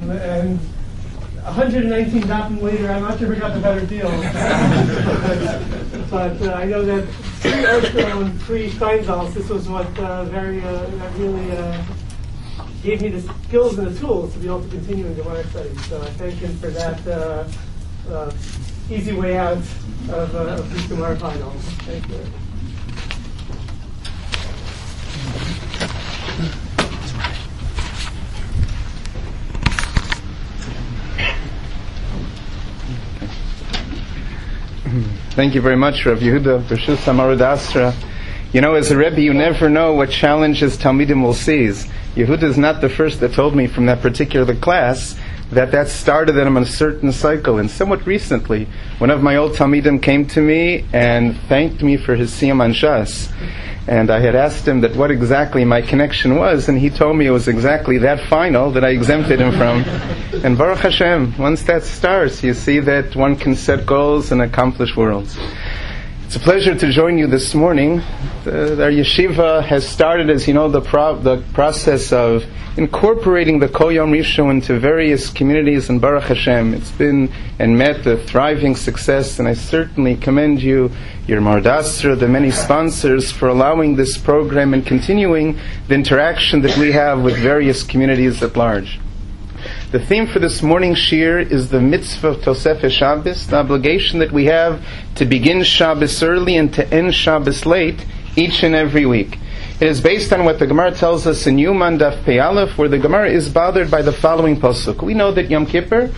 And 119 dapim later, I'm not sure we got the better deal. But I know that pre-Oshko and pre-Steinsaltz, this was what that really gave me the skills and the tools to be able to continue in Gemara studies. So I thank him for that easy way out of these Gemara finals. Thank you. Thank you very much, Rav Yehuda, B'Shus Hamarud Asra. You know, as a Rebbe, you never know what challenges Talmidim will seize. Yehuda is not the first that told me from that particular class that started in a certain cycle. And somewhat recently, one of my old Talmidim came to me and thanked me for his Siyam Anshas. And I had asked him that what exactly my connection was, and he told me it was exactly that final that I exempted him from. And Baruch Hashem, once that starts, you see that one can set goals and accomplish worlds. It's a pleasure to join you this morning. Our yeshiva has started, as you know, the process of incorporating the Kol Yom Rishon into various communities, and Baruch Hashem, it's been and met a thriving success, and I certainly commend you, your Mardasra, the many sponsors, for allowing this program and continuing the interaction that we have with various communities at large. The theme for this morning's shir is the mitzvah of Tosefes Shabbos, the obligation that we have to begin Shabbos early and to end Shabbos late each and every week. It is based on what the Gemara tells us in Yuman Daf Pei Aleph, where the Gemara is bothered by the following pasuk. We know that Yom Kippur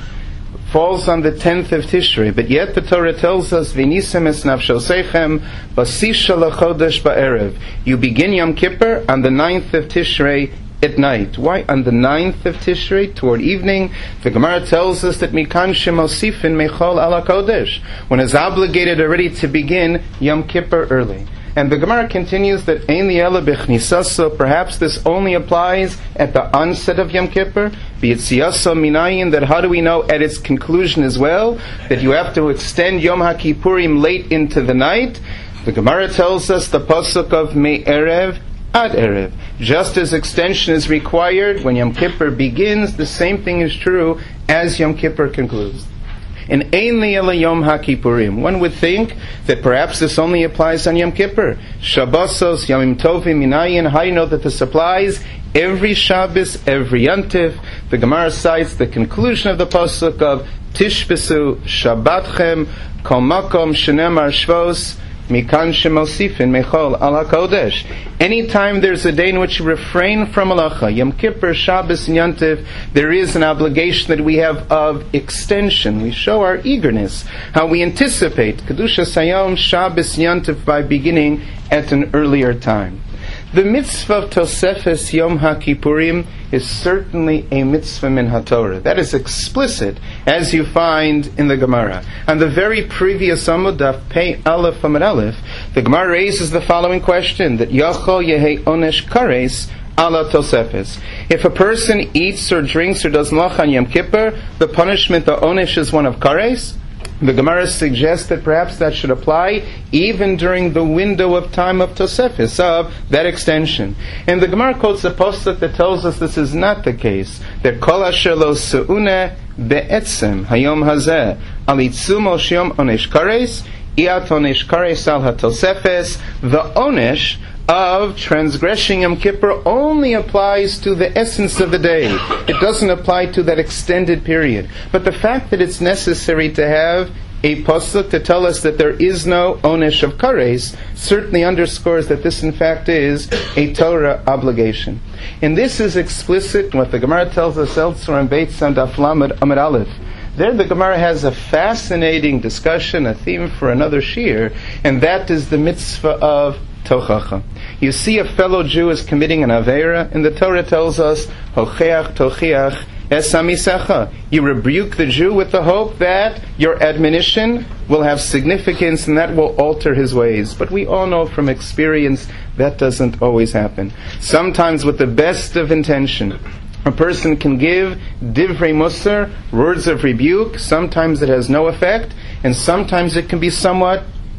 falls on the 10th of Tishrei, but yet the Torah tells us, V'nisem es nafshosechem basisha lachodesh ba'erev. You begin Yom Kippur on the 9th of Tishrei at night. Why on the 9th of Tishrei, toward evening? The Gemara tells us that Mikan shemosifin mechol ala kodesh, one is obligated already to begin Yom Kippur early. And the Gemara continues that Ein li'ela b'chnisaso, perhaps this only applies at the onset of Yom Kippur, b'yitziyaso minayin, that how do we know at its conclusion as well, that you have to extend Yom HaKippurim late into the night? The Gemara tells us the pasuk of Me'erev Ad Erev. Just as extension is required when Yom Kippur begins, the same thing is true as Yom Kippur concludes. In Ein li'ela Yom HaKippurim, one would think that perhaps this only applies on Yom Kippur. Shabbosos, Yomim Tovim, Minayin, how do you know that this applies? Every Shabbos, every Yantiv. The Gemara cites the conclusion of the pasuk of Tishbesu Shabbatchem Kol Makom Shenemar Shvos Mikan shemosifin mechol al hakodesh. Anytime there's a day in which you refrain from malacha, Yom Kippur, Shabbos, and Yantiv, there is an obligation that we have of extension. We show our eagerness, how we anticipate Kedushas Hayom, Shabbos, Yantiv by beginning at an earlier time. The mitzvah of Tosefes Yom HaKippurim is certainly a mitzvah min HaTorah. That is explicit, as you find in the Gemara. On the very previous Amud Daf Pei Aleph Amud Aleph, the Gemara raises the following question, that Yachol Yehei Onesh Kares ala Tosefes. If a person eats or drinks or does malach on Yom Kippur, the punishment, the Onesh, is one of Kares. The Gemara suggests that perhaps that should apply even during the window of time of Tosefes, of that extension. And the Gemara quotes a pasuk that tells us this is not the case. That Kol asher lo se'une be'etzem hayom hazeh alitzum al shiom onesh kares iat onesh kares al ha-Tosefes. The onesh of transgressing Yom Kippur only applies to the essence of the day. It doesn't apply to that extended period. But the fact that it's necessary to have a pasuk to tell us that there is no onesh of kares certainly underscores that this in fact is a Torah obligation. And this is explicit what the Gemara tells us elsewhere in Beit Daf Lamed Amud Aleph. There the Gemara has a fascinating discussion, a theme for another shir, and that is the mitzvah of Tochacha. You see a fellow Jew is committing an Aveira, and the Torah tells us, Hocheach Tochiach es hamisecha. You rebuke the Jew with the hope that your admonition will have significance and that will alter his ways. But we all know from experience that doesn't always happen. Sometimes with the best of intention, a person can give divrei musar, words of rebuke. Sometimes it has no effect, and sometimes it can be somewhat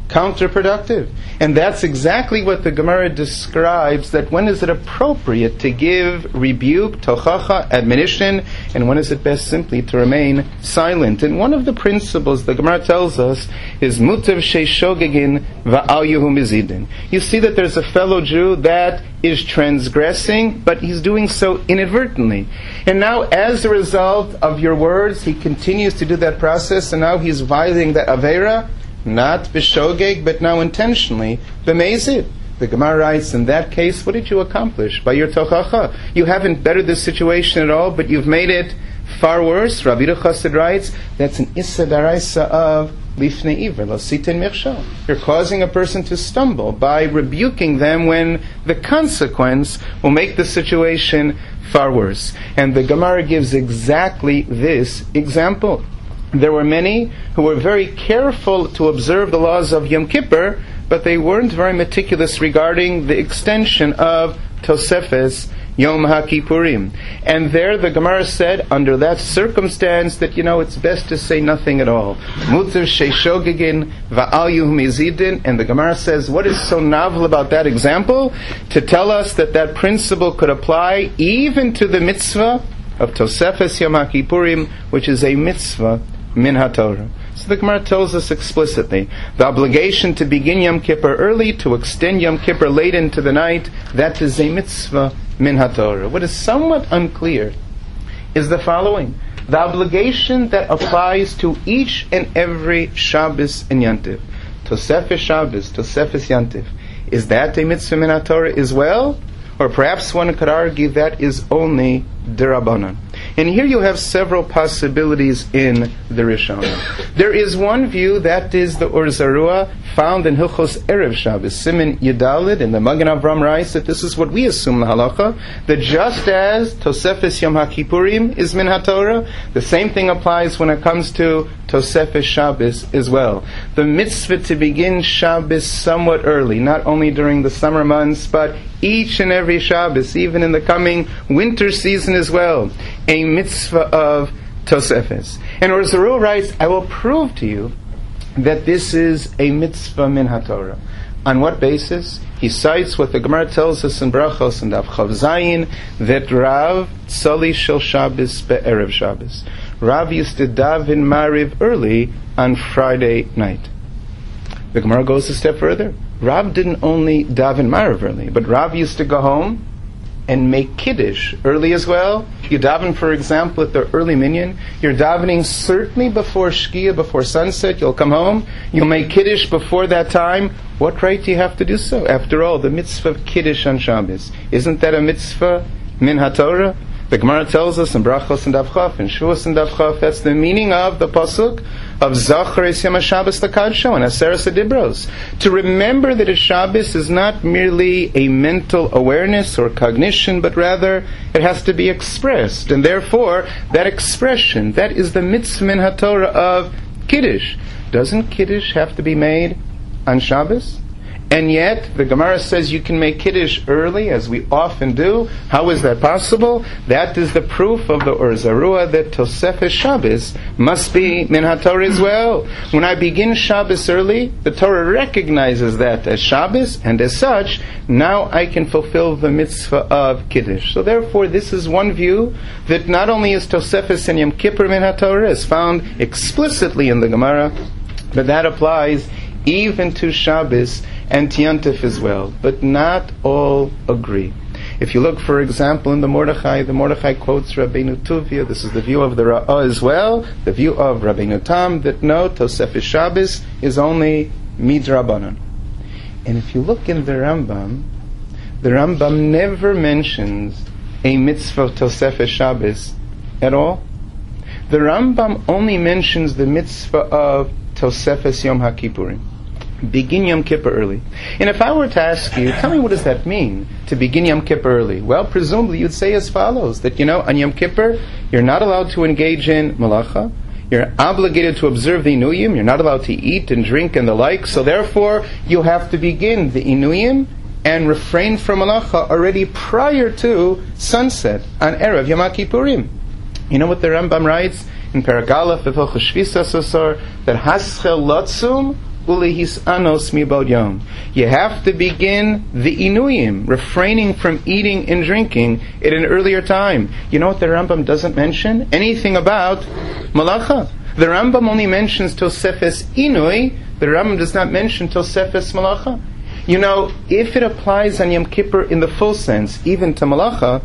counterproductive. And that's exactly what the Gemara describes, that when is it appropriate to give rebuke, tochacha, admonition, and when is it best simply to remain silent. And one of the principles the Gemara tells us is mutav sheishogegin va'al yehu mizidin. You see that there's a fellow Jew that is transgressing, but he's doing so inadvertently. And now, as a result of your words, he continues to do that process, and now he's violating the Aveira, not b'shogeg, but now intentionally, b'mezid. The Gemara writes, in that case, what did you accomplish by your tochacha? You haven't bettered the situation at all, but you've made it far worse. Rabbi Chassid writes, that's an issa daraisa of lifnei iver, lo sitin michshol. You're causing a person to stumble by rebuking them when the consequence will make the situation far worse. And the Gemara gives exactly this example. There were many who were very careful to observe the laws of Yom Kippur, but they weren't very meticulous regarding the extension of Tosefes Yom HaKippurim. And there the Gemara said, under that circumstance, that, it's best to say nothing at all. Mutav sheishogegin va'al yehu mizidin. And the Gemara says, what is so novel about that example? To tell us that principle could apply even to the mitzvah of Tosefes Yom HaKippurim, which is a mitzvah min HaTorah. So the Gemara tells us explicitly, the obligation to begin Yom Kippur early, to extend Yom Kippur late into the night, that is a mitzvah min HaTorah. What is somewhat unclear is the following. The obligation that applies to each and every Shabbos and Yantiv, Tosefes Shabbos, Tosefes Yantiv, is that a mitzvah min HaTorah as well? Or perhaps one could argue that is only D'Rabbanan. And here you have several possibilities in the Rishonim. There is one view, that is the Or Zarua, found in Hilchos Erev Shabbos, Siman Yudalid, and the Magen Avram writes that this is what we assume the halacha, that just as Tosefes Yom HaKippurim is min HaTorah, the same thing applies when it comes to Tosefes Shabbos as well. The mitzvah to begin Shabbos somewhat early, not only during the summer months, but each and every Shabbos, even in the coming winter season as well, a mitzvah of Tosefes. And Or Zarua writes, I will prove to you that this is a mitzvah min HaTorah. On what basis? He cites what the Gemara tells us in Brachos and Daf Chav Zayin, that Rav tzali shel Shabbos be'erev Shabbos. Rav used to daven Mariv early on Friday night. The Gemara goes a step further. Rav didn't only daven Mariv early, but Rav used to go home and make Kiddush early as well. You daven, for example, at the early minyan. You're davening certainly before Shkia, before sunset. You'll come home. You'll make Kiddush before that time. What right do you have to do so? After all, the mitzvah of Kiddush on Shabbos, isn't that a mitzvah min HaTorah? The Gemara tells us in Brachos and Daf Chaf, and Shuas and Daf Chaf, that's the meaning of the pasuk of Zachar es Yom HaShabbos L'Kadsho and Aseres HaDibros. To remember that a Shabbos is not merely a mental awareness or cognition, but rather it has to be expressed. And therefore, that expression, that is the mitzvah min HaTorah of Kiddush. Doesn't Kiddush have to be made on Shabbos? And yet, the Gemara says you can make Kiddush early, as we often do. How is that possible? That is the proof of the Or Zarua that Tosefes Shabbos must be min HaTorah as well. When I begin Shabbos early, the Torah recognizes that as Shabbos, and as such, now I can fulfill the mitzvah of Kiddush. So therefore, this is one view, that not only is Tosefes and Yom Kippur min HaTorah, as found explicitly in the Gemara, but that applies even to Shabbos and Yantif as well. But not all agree. If you look, for example, in the Mordechai quotes Rabbeinu Tuvia. This is the view of the Ra'ah as well, the view of Rabbeinu Tam, that no, Tosefes Shabbos is only midrabanan. And if you look in the Rambam never mentions a mitzvah of Tosefes Shabbos at all. The Rambam only mentions the mitzvah of Tosefes Yom HaKippurim. Begin Yom Kippur early. And if I were to ask you, tell me, what does that mean, to begin Yom Kippur early? Well, presumably you'd say as follows, that, on Yom Kippur, you're not allowed to engage in malacha, you're obligated to observe the Inuyim, you're not allowed to eat and drink and the like, so therefore you have to begin the Inuyim and refrain from malacha already prior to sunset on Erev Yom HaKippurim. You know what the Rambam writes in Perek Aleph of Hilchos Shvisas Asar, that haschel latzum ulehis anos mibod yom. You have to begin the inuyim, refraining from eating and drinking at an earlier time. You know what the Rambam doesn't mention? Anything about malacha. The Rambam only mentions Tosefes inui. The Rambam does not mention Tosefes malacha. You know, if it applies on Yom Kippur in the full sense, even to malacha,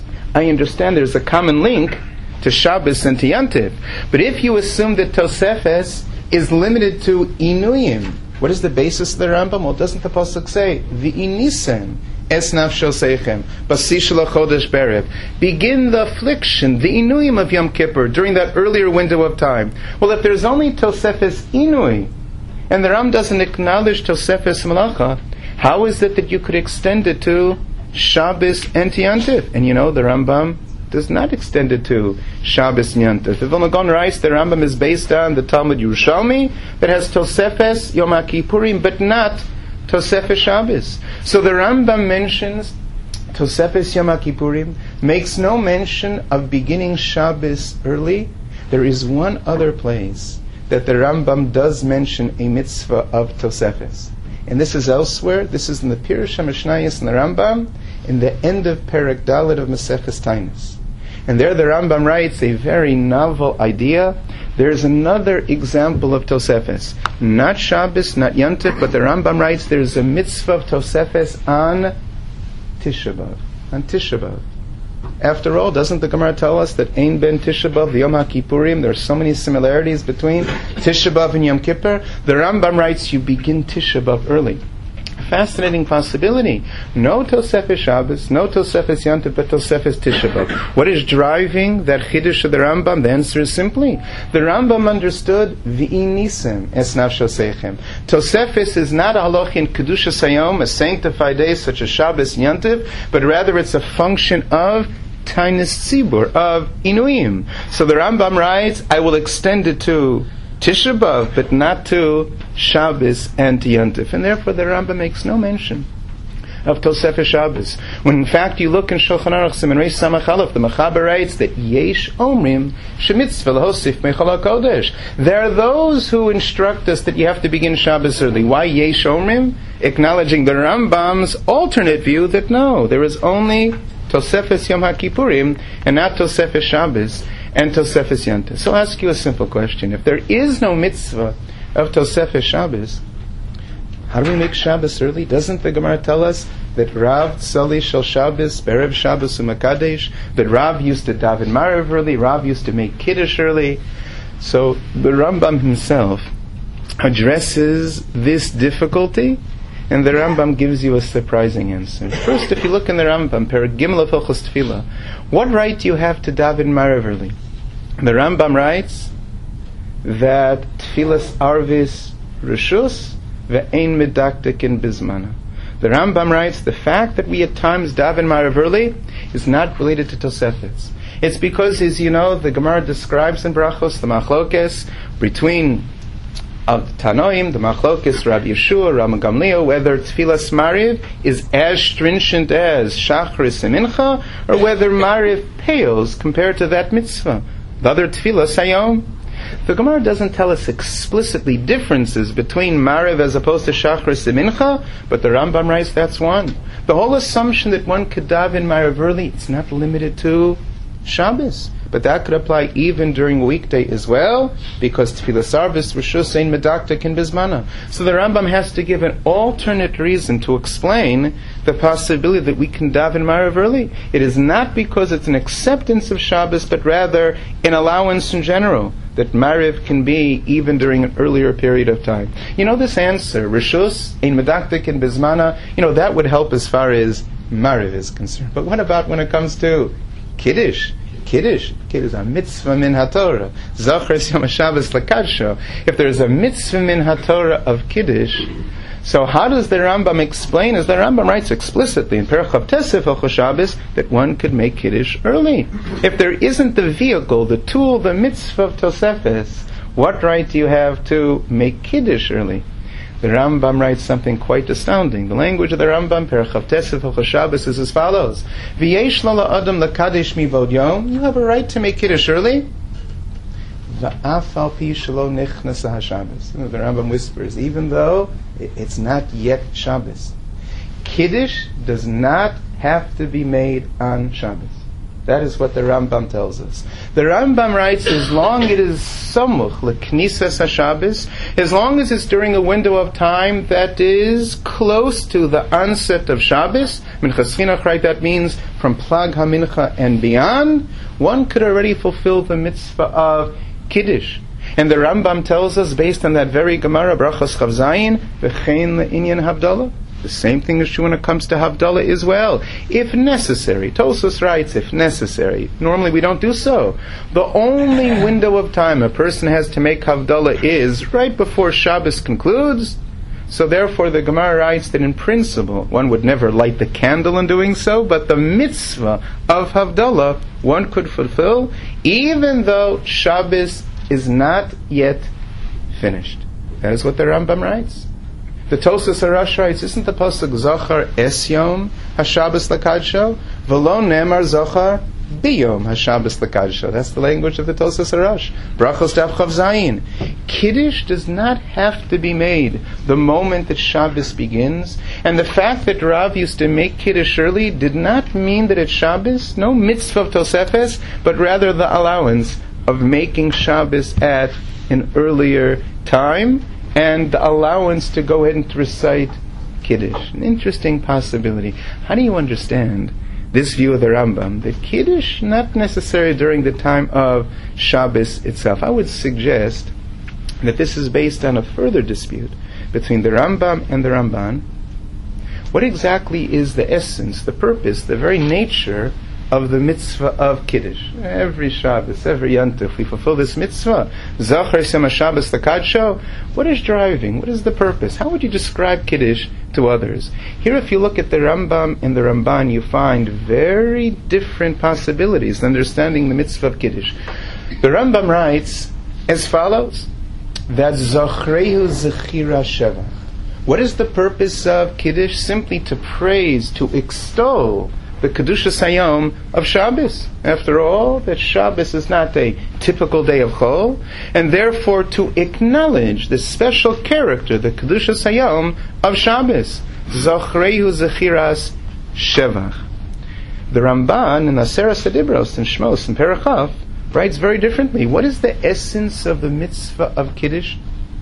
I understand there's a common link to Shabbos and to Yantiv. But if you assume that Tosefes is limited to inuyim, what is the basis of the Rambam? Well, doesn't the pasuk say v'inisen es nafsho seichem basish lachodesh berev? Begin the affliction, the inuyim of Yom Kippur during that earlier window of time. Well, if there's only Tosefes inui, and the Ram doesn't acknowledge Tosefes malacha, how is it that you could extend it to Shabbos and to Yantiv? And you know, the Rambam does not extend it to Shabbos and Yantiv. The Vilna Gaon writes the Rambam is based on the Talmud Yerushalmi that has Tosefes Yom HaKippurim, but not Tosefes Shabbos. So the Rambam mentions Tosefes Yom HaKippurim, makes no mention of beginning Shabbos early. There is one other place that the Rambam does mention a mitzvah of Tosefes. And this is elsewhere. This is in the Pirush HaMishnayos in the Rambam, in the end of Perek Dalet of Maseches Tainis. And there the Rambam writes a very novel idea. There's another example of Tosefes. Not Shabbos, not Yantif, but the Rambam writes there's a mitzvah of Tosefes on Tisha B'Av. On Tisha B'Av. After all, doesn't the Gemara tell us that Ein Ben Tisha B'Av Yom HaKippurim? There are so many similarities between Tisha B'Av and Yom Kippur. The Rambam writes you begin Tisha B'Av early. Fascinating possibility. No Tosefes Shabbos, no Tosefes Yantiv, but Tosefes Tisha B'Av. What is driving that Chiddush of the Rambam? The answer is simply, the Rambam understood V'inisem es nafsho seichem. Tosefes is not a halach in Kedushas Hayom, a sanctified day such as Shabbos and Yantiv, but rather it's a function of Tainis Tzibur, of Inuyim. So the Rambam writes, I will extend it to Tisha B'Av, but not to Shabbos and to Yantif. And therefore the Rambam makes no mention of Tosefes Shabbos. When in fact you look in Shulchan Aruch Siman Reish Samach Aleph, the Mechaber writes that Yesh Omrim Shemitzvah L'Hosif Mechol HaKodesh. There are those who instruct us that you have to begin Shabbos early. Why Yesh Omrim? Acknowledging the Rambam's alternate view that no, there is only Tosefes Yom HaKippurim and not Tosefes Shabbos and Tosefes Yantif. So I'll ask you a simple question. If there is no mitzvah of Tosefes Shabbos, how do we make Shabbos early? Doesn't the Gemara tell us that Rav Tzali Shel Shabbos, Berev Shabbos Umakadesh, that Rav used to daven Maariv early, Rav used to make Kiddush early? So the Rambam himself addresses this difficulty, and the Rambam gives you a surprising answer. First, if you look in the Rambam, Perek Gimel of Hilchos Tefillah, what right do you have to daven Maariv early? The Rambam writes that Tfilas Arvis Rishus ve'ein medaktikin bizmana. The Rambam writes the fact that we at times daven Maariv early is not related to Tosefes. It's because, as you know, the Gemara describes in Brachos the machlokes between Tanoim, the machlokes Rabbi Yeshua, Rama Gamliel, whether Tfilas Maariv is as stringent as Shachris and Mincha, or whether Maariv pales compared to that mitzvah. The other Tfilas Hayom. The Gemara doesn't tell us explicitly differences between Maariv as opposed to Shachris and Mincha, but the Rambam writes that's one. The whole assumption that one could daven Maariv early, it's not limited to Shabbos, but that could apply even during a weekday as well, because Tfilas Arvis Rishus Ein Medaktikin Bizmana. So the Rambam has to give an alternate reason to explain the possibility that we can daven Maariv early. It is not because it's an acceptance of Shabbos, but rather an allowance in general, that Maariv can be even during an earlier period of time. You know this answer, Rishus Ein Medaktikin Bizmana, that would help as far as Maariv is concerned. But what about when it comes to Kiddush? Kiddush is a mitzvah min haTorah. Zachres Yom HaShabbos L'Kadsho. If there is a mitzvah min haTorah of Kiddush, so how does the Rambam explain, as the Rambam writes explicitly in Perek Chav Tesef Hilchos Shabbos, that one could make Kiddush early? If there isn't the vehicle, the tool, the mitzvah of Tosefes, what right do you have to make Kiddush early? The Rambam writes something quite astounding. The language of the Rambam, Perek Chav Tesef Hilchos Shabbos, is as follows: V'yesh lo la'adam lakadesh mivod yom. You have a right to make Kiddush early. V'af al pi shelo nichnas haShabbos. The Rambam whispers, even though it's not yet Shabbos. Kiddush does not have to be made on Shabbos. That is what the Rambam tells us. The Rambam writes, as long as it is samuch leknisas haShabbos, as long as it's during a window of time that is close to the onset of Shabbos, Minchas Chinuch, right, that means from Plag HaMincha and beyond, one could already fulfill the mitzvah of Kiddush. And the Rambam tells us, based on that very Gemara, Brachos Chav Zayin, v'chein le'inyan Havdalah. The same thing is true when it comes to Havdalah as well. If necessary, Tosfos writes, if necessary. Normally we don't do so. The only window of time a person has to make Havdalah is right before Shabbos concludes. So therefore the Gemara writes that in principle one would never light the candle in doing so, but the mitzvah of Havdalah one could fulfill even though Shabbos is not yet finished. That is what the Rambam writes. The Tosfos Harash writes, isn't the pasuk Zachar es yom haShabbos lekadsho v'lo nemar Zachar biyom haShabbos lekadsho? That's the language of the Tosfos Harash. Brachos Daf Chav Zayin. Kiddush does not have to be made the moment that Shabbos begins, and the fact that Rav used to make Kiddush early did not mean that it's Shabbos, no mitzvah of Tosefes, but rather the allowance of making Shabbos at an earlier time, and the allowance to go ahead and to recite Kiddush. An interesting possibility. How do you understand this view of the Rambam, that Kiddush not necessary during the time of Shabbos itself? I would suggest that this is based on a further dispute between the Rambam and the Ramban. What exactly is the essence, the purpose, the very nature of the mitzvah of Kiddush? Every Shabbos, every Yantif, we fulfill this mitzvah. Zachar Shem HaShabbos Lekadsho. What is driving? What is the purpose? How would you describe Kiddush to others? Here, if you look at the Rambam and the Ramban, you find very different possibilities in understanding the mitzvah of Kiddush. The Rambam writes as follows, that Zachrehu Zechira Shevach. What is the purpose of Kiddush? Simply to praise, to extol the Kedushas Hayom of Shabbos. After all, that Shabbos is not a typical day of Chol, and therefore to acknowledge the special character, the Kedushas Hayom of Shabbos. Zochrehu Zechiras Shevach. The Ramban in Aseret Dibros and Shmos and Perachaf writes very differently. What is the essence of the mitzvah of Kiddush?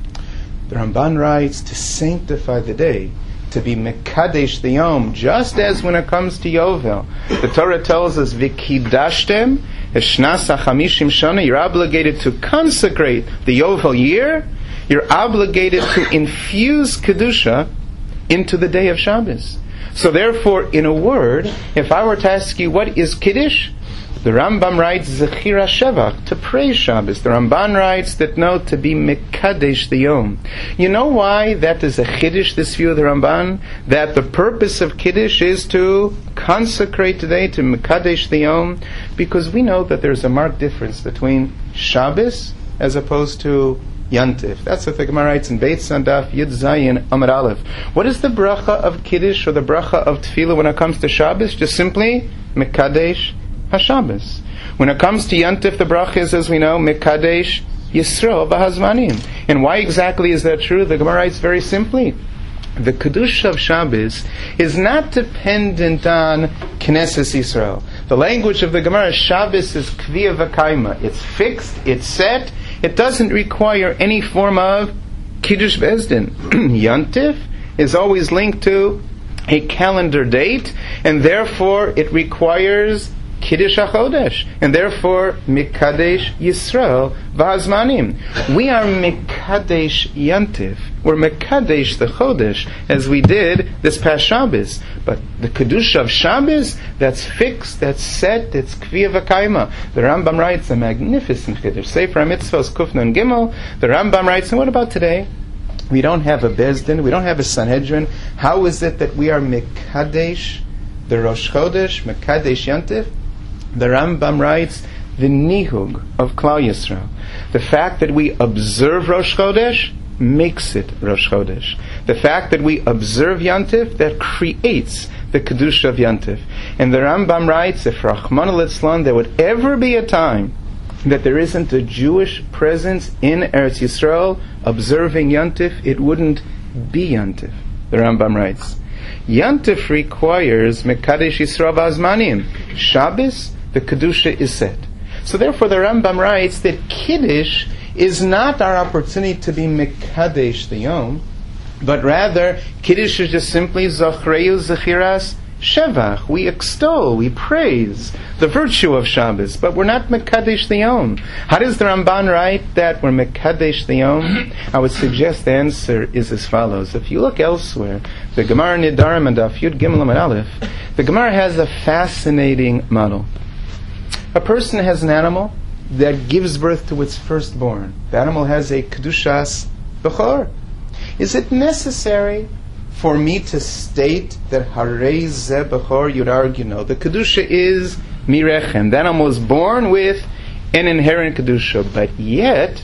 The Ramban writes to sanctify the day, to be mekadesh the yom, just as when it comes to Yovel. The Torah tells us, V'kidashtem eshnas hachamishim shana, you're obligated to consecrate the Yovel year, you're obligated to infuse Kedusha into the day of Shabbos. So therefore, in a word, if I were to ask you, what is Kiddush? The Rambam writes, Zechira Shevach, to praise Shabbos. The Ramban writes that no, to be Mekadesh the Yom. You know why that is a Kiddush, this view of the Ramban? That the purpose of Kiddush is to consecrate today, to Mekadesh the Yom, because we know that there's a marked difference between Shabbos as opposed to Yantif. That's what the Gemara writes in Beit Sandaf Yud Zayin Amar Aleph. What is the bracha of Kiddush or the bracha of Tefillah when it comes to Shabbos? Just simply Mekadesh HaShabbos. When it comes to Yantif, the bracha is, as we know, Mekadesh Yisro B'Hazmanim. And why exactly is that true? The Gemara writes very simply. The Kedusha of Shabbos is not dependent on Knesset Yisrael. The language of the Gemara, Shabbos is Kviya V'Kaima. It's fixed, it's set, it doesn't require any form of Kiddush Bezdin. Yantif is always linked to a calendar date, and therefore it requires Kiddush HaChodesh, and therefore Mekadesh Yisrael V'Hazmanim. We are Mekadesh Yantif. We're Mekadesh the Chodesh, as we did this past Shabbos. But the Kedusha of Shabbos, that's fixed, that's set, it's Kviya V'Kaima. The Rambam writes a magnificent Kiddush. Sefer HaMitzvos Kuf Nun Gimel. The Rambam writes, and what about today? We don't have a Bezdin, we don't have a Sanhedrin. How is it that we are Mekadesh the Rosh Chodesh, Mekadesh Yantif? The Rambam writes, the nihug of Klal Yisrael, the fact that we observe Rosh Chodesh makes it Rosh Chodesh. The fact that we observe Yantif, that creates the Kedusha of Yantif. And the Rambam writes, if Rachmana litzlan, there would ever be a time that there isn't a Jewish presence in Eretz Yisrael observing Yontif, it wouldn't be Yontif. The Rambam writes, Yontif requires Mekadesh Yisrael V'Azmanim. Shabbos, the Kedusha is set. So therefore the Rambam writes that Kiddush is not our opportunity to be Mekadesh the Yom, but rather Kiddush is just simply Zachreu Zechiras Shevach. We extol, we praise the virtue of Shabbos, but we're not Mekadesh the Yom. How does the Ramban write that we're Mekadesh the Yom? I would suggest the answer is as follows. If you look elsewhere, the Gemara Nidarim and Daf Yud Gimel Amud Aleph, the Gemara has a fascinating model. A person has an animal that gives birth to its firstborn. The animal has a Kedushas Bechor. Is it necessary for me to state that Harei Zeh Bechor? You'd argue no. The Kedusha is Mirechem. The animal was born with an inherent Kedusha. But yet,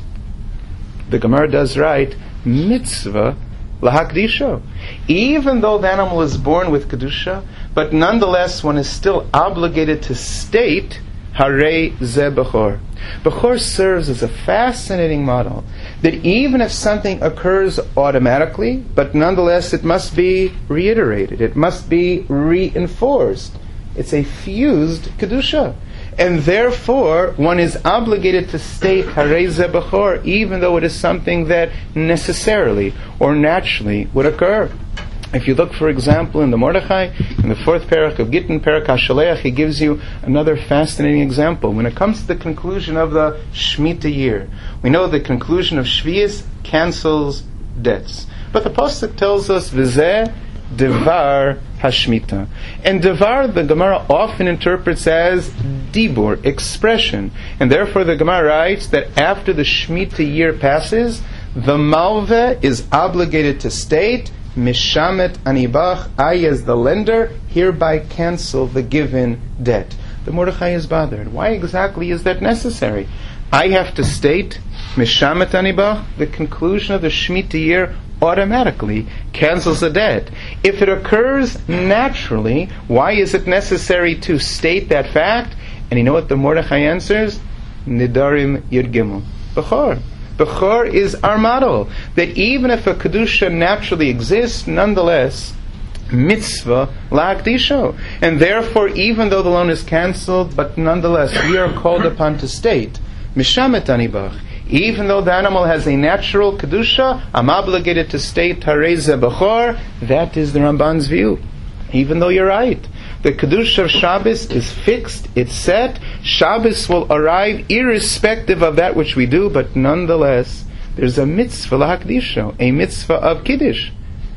the Gemara does write, Mitzvah Lahakdisho. Even though the animal is born with Kedusha, but nonetheless one is still obligated to state Harei Zeh Bechor. Bechor serves as a fascinating model that even if something occurs automatically, but nonetheless it must be reiterated, it must be reinforced. It's a fused Kedusha. And therefore, one is obligated to state Harei Zeh Bechor, even though it is something that necessarily or naturally would occur. If you look, for example, in the Mordechai, in the 4th parak of Gittin, Parak HaShaleach, he gives you another fascinating example. When it comes to the conclusion of the Shemitah year, we know the conclusion of Shvius cancels debts. But the Pasuk tells us, V'zeh Devar Hashmita. And Devar, the Gemara often interprets as Dibur, expression. And therefore the Gemara writes that after the Shemitah year passes, the Malveh is obligated to state, Mishamet Anibach, I as the lender hereby cancel the given debt. The Mordechai is bothered. Why exactly is that necessary? I have to state Mishamet Anibach, the conclusion of the Shemitah year automatically cancels the debt. If it occurs naturally, why is it necessary to state that fact? And you know what the Mordechai answers? Nidarim Yud Gimel. Bechor. Bechor is our model, that even if a Kedusha naturally exists, nonetheless, mitzvah la'akdisho. And therefore, even though the loan is cancelled, but nonetheless, we are called upon to state, Mishamet Anibach, even though the animal has a natural Kedusha, I'm obligated to state Harei Zeh Bechor. That is the Ramban's view. Even though you're right. The Kedusha of Shabbos is fixed, it's set. Shabbos will arrive irrespective of that which we do, but nonetheless, there's a mitzvah lahakdisho, a mitzvah of Kiddush.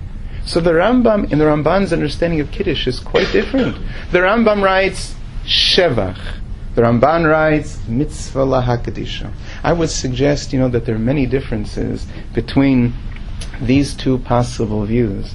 So the Rambam, in the Ramban's understanding of Kiddush, is quite different. The Rambam writes Shevach. The Ramban writes mitzvah lahakdisho. I would suggest, that there are many differences between these two possible views.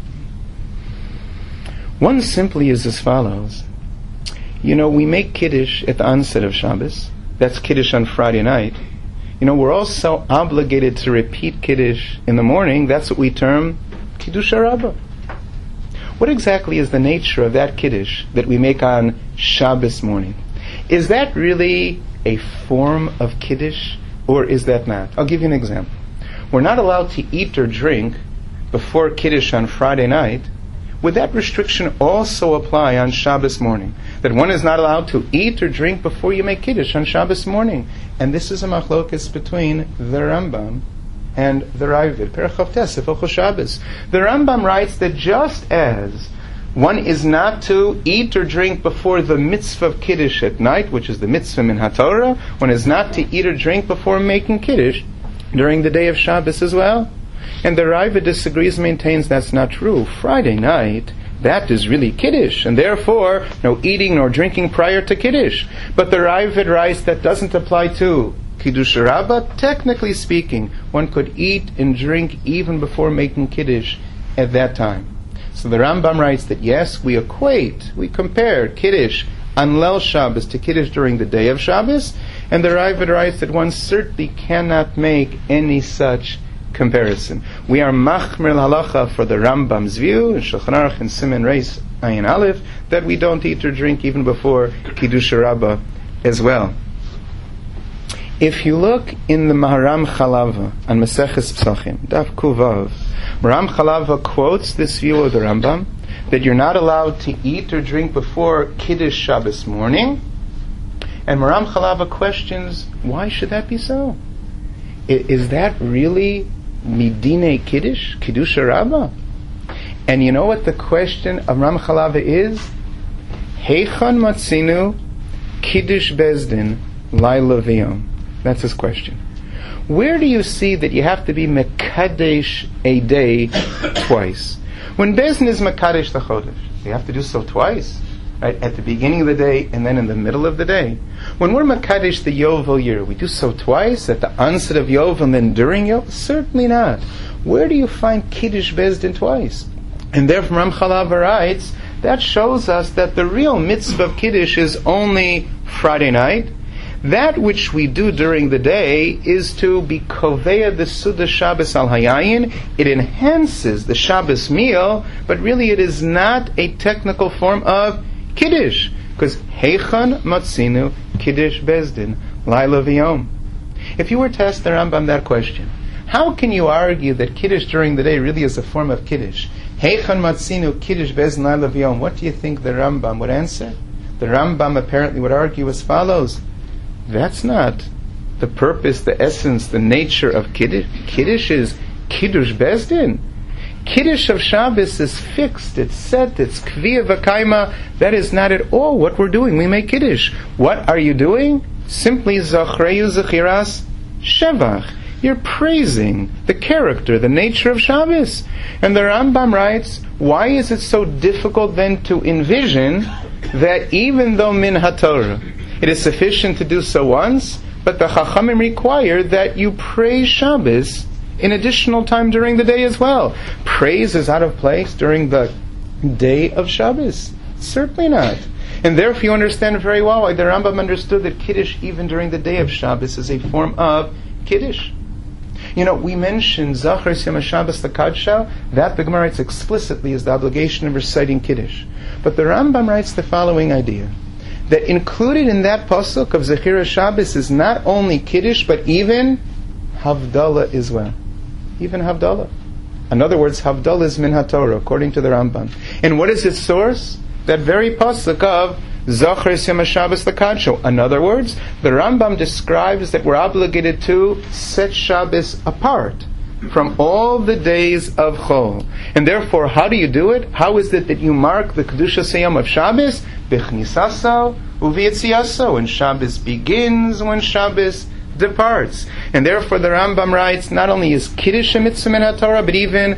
One simply is as follows. We make Kiddush at the onset of Shabbos. That's Kiddush on Friday night. We're also obligated to repeat Kiddush in the morning. That's what we term Kiddush Rabbah. What exactly is the nature of that Kiddush that we make on Shabbos morning? Is that really a form of Kiddush, or is that not? I'll give you an example. We're not allowed to eat or drink before Kiddush on Friday night. Would that restriction also apply on Shabbos morning? That one is not allowed to eat or drink before you make Kiddush on Shabbos morning? And this is a machlokes between the Rambam and the Ravid. Perek Chavtes, Hilchos Shabbos. The Rambam writes that just as one is not to eat or drink before the mitzvah of Kiddush at night, which is the mitzvah min HaTorah, one is not to eat or drink before making Kiddush during the day of Shabbos as well. And the Ravid disagrees, maintains that's not true. Friday night, that is really Kiddush, and therefore no eating nor drinking prior to Kiddush. But the Ravid writes that doesn't apply to Kiddush Rabbah. Technically speaking, one could eat and drink even before making Kiddush at that time. So the Rambam writes that yes, we compare Kiddush on Leil Shabbos to Kiddush during the day of Shabbos, and the Ravid writes that one certainly cannot make any such comparison. We are machmir halacha for the Rambam's view in Shulchan Aruch and Siman Reis Ayin Aleph that we don't eat or drink even before Kiddush Rabbah as well. If you look in the Maharam Chalava on Maseches Psachim, Daf Kuvav, Maharam Chalava quotes this view of the Rambam that you're not allowed to eat or drink before Kiddush Shabbos morning. And Maharam Chalava questions, why should that be so? Is that really Midine Kiddush, Kiddusha Rabbah? And you know what the question of Maharam Chalava is? Heichan Matzinu Kiddush Bezdin Laila V'yom. That's his question. Where do you see that you have to be Mekadesh a day twice? When Bezdin is Mekadesh the Chodesh, you have to do so twice. Right? At the beginning of the day and then in the middle of the day. When we're Mekadesh the Yovel year, we do so twice, at the onset of Yovel and then during Yovel? Certainly not. Where do you find Kiddush Bezdin twice? And therefore Maharam Chalava writes, that shows us that the real mitzvah of Kiddush is only Friday night. That which we do during the day is to be Koveya the Suda Shabbos al Hayayin. It enhances the Shabbos meal, but really it is not a technical form of Kiddush. Because Heichan Matzinu Kiddush Bezdin Laila V'yom. If you were to ask the Rambam that question, how can you argue that Kiddush during the day really is a form of Kiddush? Heichan Matzinu Kiddush Bezdin Laila V'yom. What do you think the Rambam would answer? The Rambam apparently would argue as follows. That's not the purpose, the essence, the nature of Kiddush. Kiddush is Kiddush Bezdin. Kiddush of Shabbos is fixed, it's set, it's Kviya V'kaima. That is not at all what we're doing. We make Kiddush. What are you doing? Simply Zachreyu Zechiras Shevach. You're praising the character, the nature of Shabbos. And the Rambam writes, why is it so difficult then to envision that even though min haTorah, it is sufficient to do so once, but the Chachamim require that you praise Shabbos in additional time during the day as well. Praise is out of place during the day of Shabbos. Certainly not. And therefore you understand very well why the Rambam understood that Kiddush even during the day of Shabbos is a form of Kiddush. You know, we mentioned Zachar Yom Shabbos L'Kadsha. That the Gemara writes explicitly is the obligation of reciting Kiddush. But the Rambam writes the following idea, that included in that pasuk of Zechira Shabbos is not only Kiddush, but even Havdalah as well. Even Havdalah. In other words, Havdalah is min haTorah, according to the Rambam. And what is its source? That very pasuk of Zachar Yom Shabbos L'Kadsha. In other words, the Rambam describes that we're obligated to set Shabbos apart from all the days of Chol. And therefore, how do you do it? How is it that you mark the Kedusha Seyam of Shabbos? B'chnisaso u'v'yetziaso. When Shabbos begins, when Shabbos departs. And therefore the Rambam writes, not only is Kiddush a mitzvah min haTorah, but even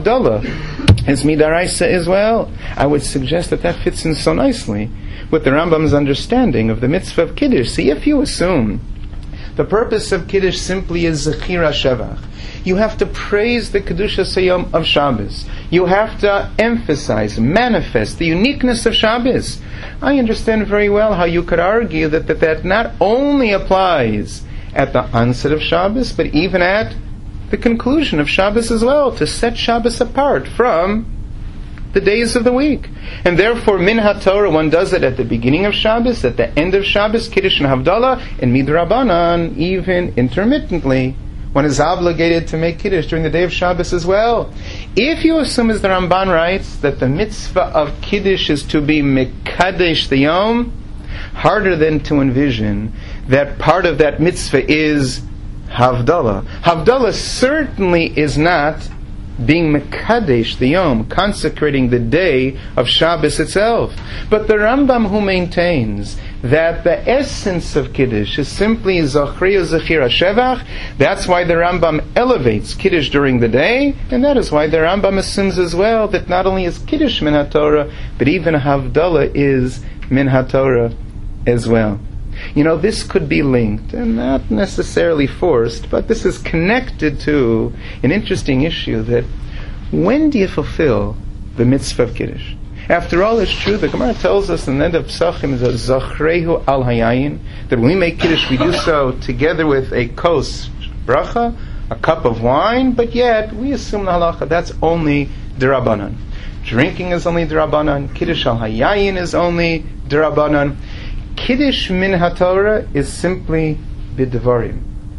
Havdalah is midaraisa as well. I would suggest that that fits in so nicely with the Rambam's understanding of the mitzvah of Kiddush. See, if you assume the purpose of Kiddush simply is Zechira Shevach, you have to praise the Kedusha Seyom of Shabbos. You have to emphasize, manifest the uniqueness of Shabbos. I understand very well how you could argue that not only applies at the onset of Shabbos, but even at the conclusion of Shabbos as well, to set Shabbos apart from the days of the week. And therefore, min haTorah, one does it at the beginning of Shabbos, at the end of Shabbos, Kiddush and Havdalah, and midrabanan, even intermittently, one is obligated to make Kiddush during the day of Shabbos as well. If you assume, as the Ramban writes, that the mitzvah of Kiddush is to be Mekadesh the Yom, harder than to envision that part of that mitzvah is Havdalah. Havdalah certainly is not being Mekadesh the Yom, consecrating the day of Shabbos itself. But the Rambam, who maintains that the essence of Kiddush is simply Zachriya Zechira Shevach, that's why the Rambam elevates Kiddush during the day, and that is why the Rambam assumes as well that not only is Kiddush min haTorah, but even Havdalah is min haTorah as well. You know, this could be linked, and not necessarily forced, but this is connected to an interesting issue that when do you fulfill the mitzvah of Kiddush? After all, it's true, the Gemara tells us in the end of Psachim, Zachrehu al Hayayin, that when we make Kiddush, we do so together with a kos bracha, a cup of wine, but yet we assume the halacha, that's only d'Rabbanan. Drinking is only d'Rabbanan, Kiddush al Hayayin is only d'Rabbanan. Kiddush min haTorah is simply b'dvarim.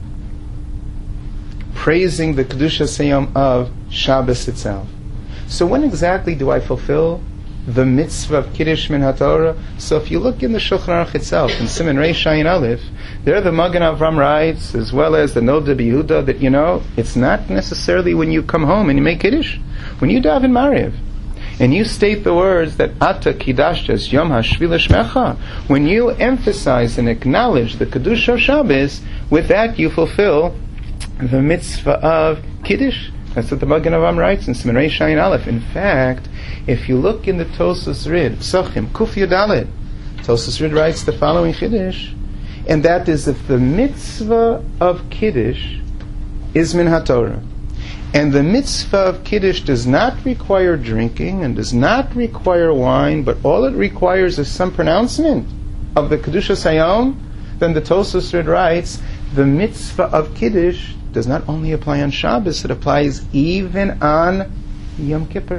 Praising the Kedushas Hayom of Shabbos itself. So when exactly do I fulfill the mitzvah of Kiddush min HaTorah? So if you look in the Shulchan Aruch itself, in Siman Reish Ayin Aleph, there the Magen Avram writes, as well as the Noda B'Yehuda, that it's not necessarily when you come home and you make Kiddush. When you daven Mariv, and you state the words that Ata Kidashtas Yom HaShvi L'Shmecha, when you emphasize and acknowledge the Kedusha of Shabbos, with that you fulfill the mitzvah of Kiddush. That's what the Magen Avram writes in Siman Reish Ayin Aleph. In fact, if you look in the Tosas Rid, Psachim, Kuf Yudalet, Tosas Rid writes the following Kiddush, and that is if the mitzvah of Kiddush is min HaTorah, and the mitzvah of Kiddush does not require drinking and does not require wine, but all it requires is some pronouncement of the Kedushas Hayom, then the Tosas Rid writes, the mitzvah of Kiddush does not only apply on Shabbos, it applies even on Yom Kippur.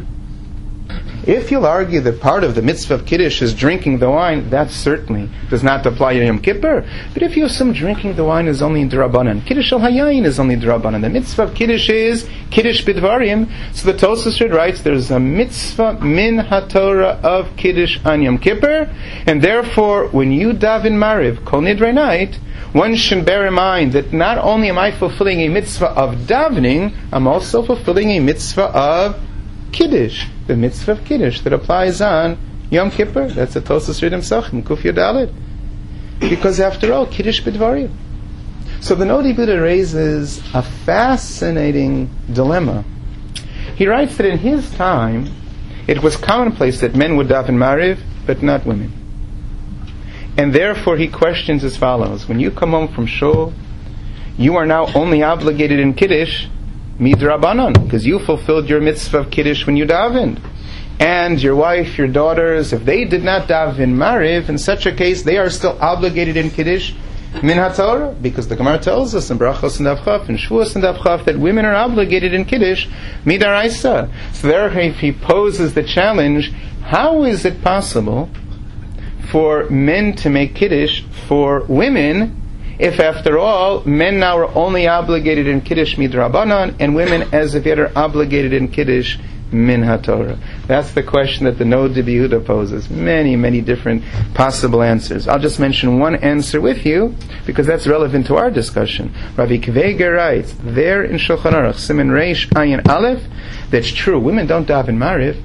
If you'll argue that part of the mitzvah of Kiddush is drinking the wine, that certainly does not apply to Yom Kippur. But if you assume drinking the wine is only in D'Rabbanan, Kiddush al Hayayin is only D'Rabbanan, the mitzvah of Kiddush is Kiddush B'Dvarim, so the Tosas Rid writes there's a mitzvah min HaTorah of Kiddush on Yom Kippur, and therefore when you daven Mariv, Kol Nidrei Night, one should bear in mind that not only am I fulfilling a mitzvah of davening, I'm also fulfilling a mitzvah of Kiddush, the mitzvah of Kiddush that applies on Yom Kippur. That's the Tosas Rid himself in Kuf Yudalet. Because after all, Kiddush B'Dvarim. So the Noda B'Yehuda raises a fascinating dilemma. He writes that in his time, it was commonplace that men would daven Mariv, but not women. And therefore he questions as follows. When you come home from shul, you are now only obligated in Kiddush midrabanan, because you fulfilled your mitzvah of Kiddush when you davened. And your wife, your daughters, if they did not daven Mariv, in such a case they are still obligated in Kiddush min HaTorah, because the Gemara tells us in Brachos and Avchaf and Shavuos and Avchaf that women are obligated in Kiddush midaraisa. So there he poses the challenge, how is it possible for men to make Kiddush for women, if after all, men now are only obligated in Kiddush midrabanan, and women as of yet are obligated in Kiddush min HaTorah? That's the question that the Noda B'Yehuda poses. Many, many different possible answers. I'll just mention one answer with you, because that's relevant to our discussion. Rabbi Kveger writes, there in Shulchan Aruch, Siman Reish Ayin Aleph, that's true, women don't daven Mariv,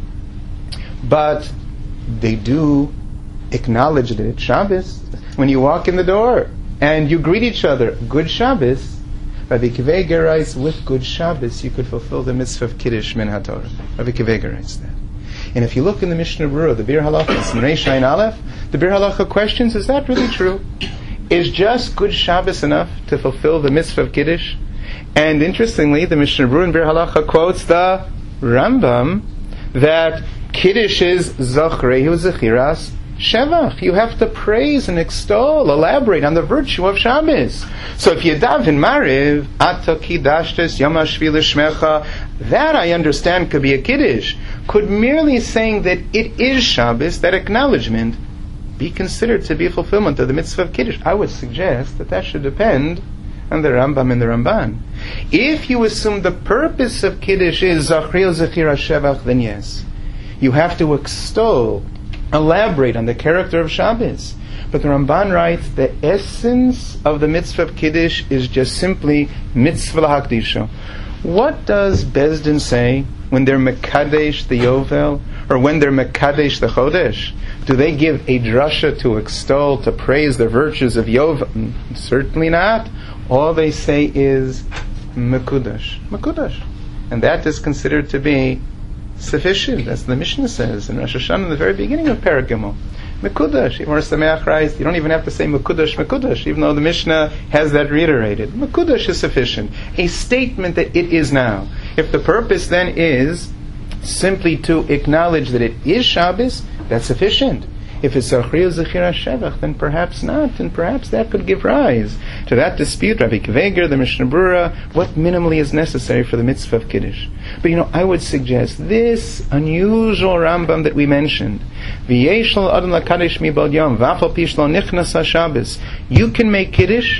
but they do acknowledge that it's Shabbos. When you walk in the door and you greet each other, good Shabbos, Rabbi Kveger writes, with good Shabbos you could fulfill the mitzvah of Kiddush min HaTorah. Rabbi Kveger writes that. And if you look in the Mishnah Berurah, the Bir Halacha, in Reish Ayin Aleph, the Bir Halacha questions, is that really true? Is just good Shabbos enough to fulfill the mitzvah of Kiddush? And interestingly, the Mishnah Berurah in Bir Halacha quotes the Rambam that Kiddush is Zochrehu Zechiras Shevach. You have to praise and extol, elaborate on the virtue of Shabbos. So if you daven Mariv, Ata Kidashtes Yom HaShvi L'Shmecha, that I understand could be a Kiddush. Could merely saying that it is Shabbos, that acknowledgement, be considered to be a fulfillment of the mitzvah of Kiddush? I would suggest that that should depend on the Rambam and the Ramban. If you assume the purpose of Kiddush is Zachril Zechira Shevach, then yes, you have to extol, elaborate on the character of Shabbos. But the Ramban writes the essence of the mitzvah of Kiddush is just simply mitzvah l'hakdisha. What does Bezdin say when they're mekadesh the Yovel, or when they're mekadesh the Chodesh? Do they give a drasha to extol, to praise the virtues of Yovel? Certainly not. All they say is mekudash, mekudash, and that is considered to be sufficient, as the Mishnah says in Rosh Hashanah in the very beginning of Perek Gimel. Mekudash. Even Sameach writes, you don't even have to say Mekudash, Mekudash, even though the Mishnah has that reiterated. Mekudash is sufficient. A statement that it is now. If the purpose then is simply to acknowledge that it is Shabbos, that's sufficient. If it's Zachril Zechira Shevach, then perhaps not, and perhaps that could give rise to that dispute. Rabbi Kveger, the Mishnah Berurah, what minimally is necessary for the mitzvah of Kiddush. But I would suggest this unusual Rambam that we mentioned, you can make Kiddush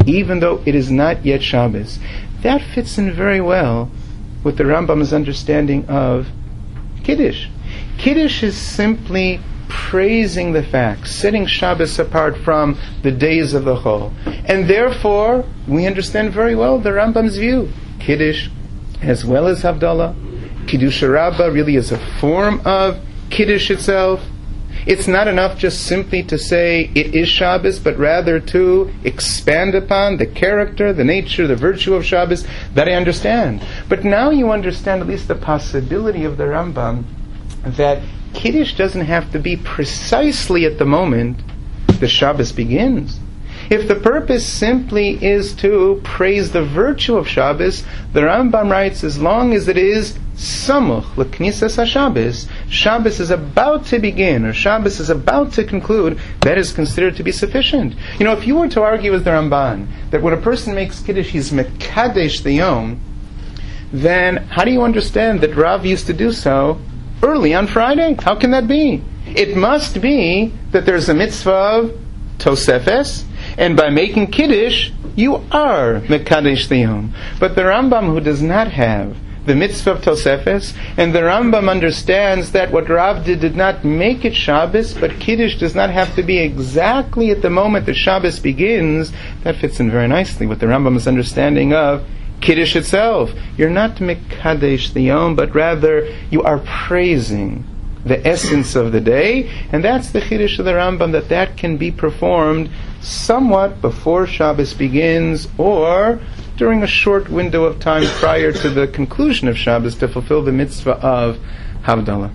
even though it is not yet Shabbos. That fits in very well with the Rambam's understanding of Kiddush. Kiddush is simply praising the fact, setting Shabbos apart from the days of the Chol. And therefore, we understand very well the Rambam's view. Kiddush, as well as Havdalah, Kiddush Rabbah really is a form of Kiddush itself. It's not enough just simply to say it is Shabbos, but rather to expand upon the character, the nature, the virtue of Shabbos. That I understand. But now you understand at least the possibility of the Rambam that Kiddush doesn't have to be precisely at the moment the Shabbos begins. If the purpose simply is to praise the virtue of Shabbos, the Rambam writes, as long as it is Samuch l'Knisas HaShabbos, Shabbos is about to begin, or Shabbos is about to conclude, that is considered to be sufficient. You know, if you were to argue with the Ramban that when a person makes Kiddush, he's Mekadesh the Yom, then how do you understand that Rav used to do so early on Friday? How can that be? It must be that there's a mitzvah of Tosefes, and by making Kiddush, you are Mekadesh the Yom. But the Rambam, who does not have the mitzvah of Tosefes, and the Rambam understands that what Rav did not make it Shabbos, but Kiddush does not have to be exactly at the moment that Shabbos begins, that fits in very nicely with the Rambam's understanding of Kiddush itself. You're not Mekadesh the Yom, but rather you are praising the essence of the day, and that's the Kiddush of the Rambam, that can be performed somewhat before Shabbos begins, or during a short window of time prior to the conclusion of Shabbos to fulfill the mitzvah of Havdalah.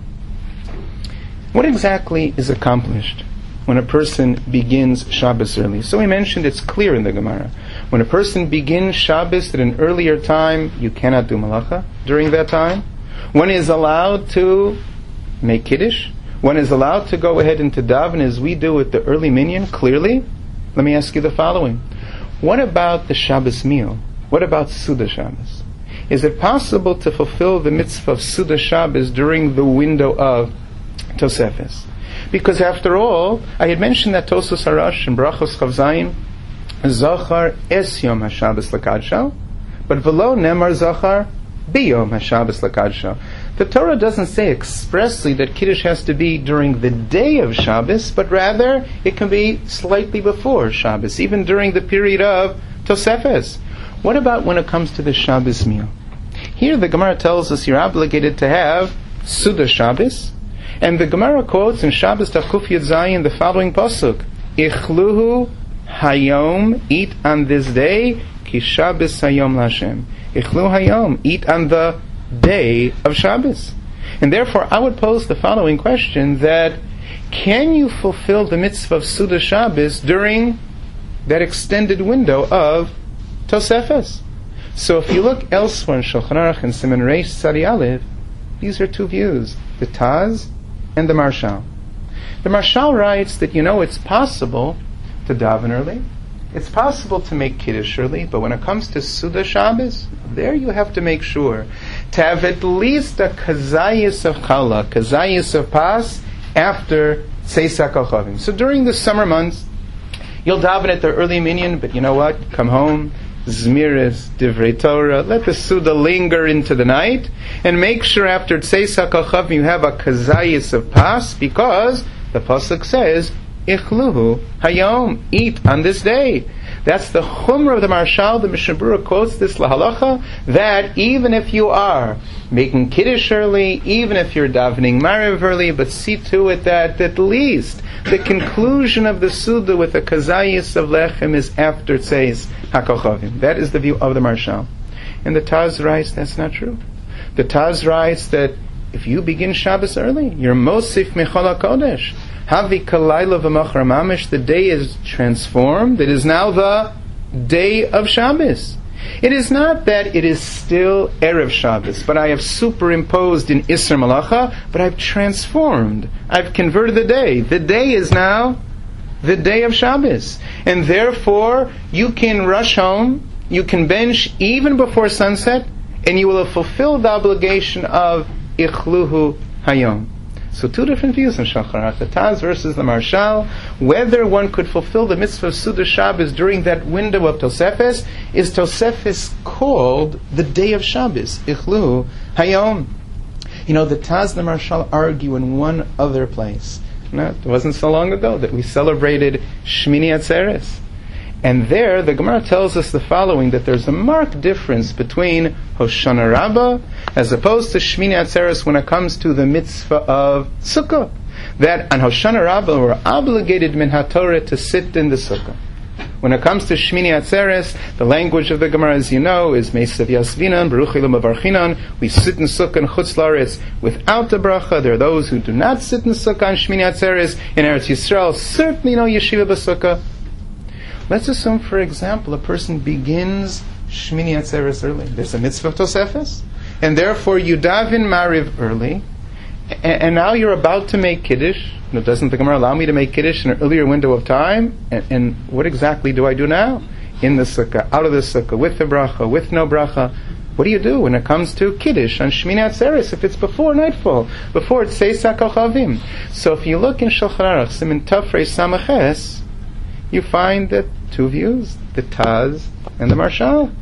What exactly is accomplished when a person begins Shabbos early? So we mentioned it's clear in the Gemara. When a person begins Shabbos at an earlier time, you cannot do malacha during that time. One is allowed to make Kiddush. One is allowed to go ahead and to daven as we do with the early minyan, clearly. Let me ask you the following. What about the Shabbos meal? What about Suda Shabbos? Is it possible to fulfill the mitzvah of Suda Shabbos during the window of Tosefes? Because after all, I had mentioned that Tosos Harash and Brachos Chav Zayin, Zachar es Yom HaShabbos L'Kadsho, but V'lo Nemar Zachar Biyom HaShabbos L'Kadsho. The Torah doesn't say expressly that Kiddush has to be during the day of Shabbos, but rather it can be slightly before Shabbos, even during the period of Tosefes. What about when it comes to the Shabbos meal? Here the Gemara tells us you're obligated to have Suda Shabbos, and the Gemara quotes in Shabbos Tafkuf Yud Zayin the following pasuk: Ichluhu Hayom, eat on this day, Ki Shabbos Hayom Lashem. Ichlu Hayom, eat on the day of Shabbos. And therefore I would pose the following question, that can you fulfill the mitzvah of Suda Shabbos during that extended window of Tosefes? So if you look elsewhere in Shulchan Aruch and Siman Reish Tzadi Aleph, these are two views, the Taz and the Marshal. The Marshal writes that, it's possible to daven early, it's possible to make Kiddush early, but when it comes to Suda Shabbos, there you have to make sure to have at least a Kazayis of Chala, Kazayis of Pas, after Tzeisak Al-Chavim. So during the summer months, you'll daven at the early minyan, but you know what? Come home, Zmiris, Divrei Torah, let the Suda linger into the night, and make sure after Tzeisak Al-Chavim you have a Kazayis of Pas, because the Pasuk says, Ichluhu Hayom, eat on this day. That's the Chumrah of the Marshal. The Mishnah Berurah quotes this lahalacha, that even if you are making Kiddush early, even if you're davening Mariv early, but see to it that at least the conclusion of the Suda with a Kazayis of Lechem is after Tzeis HaKochavim. That is the view of the Marshal. And the Taz writes that's not true. The Taz writes that if you begin Shabbos early, you're Mosif Mechol HaKodesh. Havi Kalayla v'machar mamish, the day is transformed. It is now the day of Shabbos. It is not that it is still Erev Shabbos, but I have superimposed in Isser Malacha, but I've transformed. I've converted the day. The day is now the day of Shabbos. And therefore, you can rush home, you can bench even before sunset, and you will have fulfilled the obligation of Ichluhu Hayom. So two different views in Shulchan Aruch, the Taz versus the Marshal, whether one could fulfill the mitzvah of Suda Shabbos during that window of Tosefes. Is Tosefes called the day of Shabbos, Ichlu Hayom? You know, the Taz and the Marshal argue in one other place. No, it wasn't so long ago that we celebrated Shmini Atzeres. And there, the Gemara tells us the following, that there's a marked difference between Hoshana Rabbah as opposed to Shmini Atzeres when it comes to the mitzvah of Sukkah. That on Hoshana Rabbah we're obligated min haTorah to sit in the Sukkah. When it comes to Shmini Atzeres, the language of the Gemara, as you know, is Meisav Yasvinan, Baruch Elam Avarchinan. We sit in Sukkah in Chutz La'aretz without the bracha. There are those who do not sit in Sukkah on Shmini Atzeres. In Eretz Yisrael, certainly no Yeshiva b'Sukkah. Let's assume, for example, a person begins Shmini Atzeres early. There's a mitzvah of Tosefes, and therefore you daven Mariv early, and now you're about to make Kiddush. Now, doesn't the Gemara allow me to make Kiddush in an earlier window of time? And what exactly do I do now? In the Sukkah, out of the Sukkah, with the bracha, with no bracha. What do you do when it comes to Kiddush on Shmini Atzeres if it's before nightfall, before it's Seisa Kochavim? So if you look in Shulchan Aruch, Siman Tafrei Samaches, you find that two views, the Taz and the Marshal.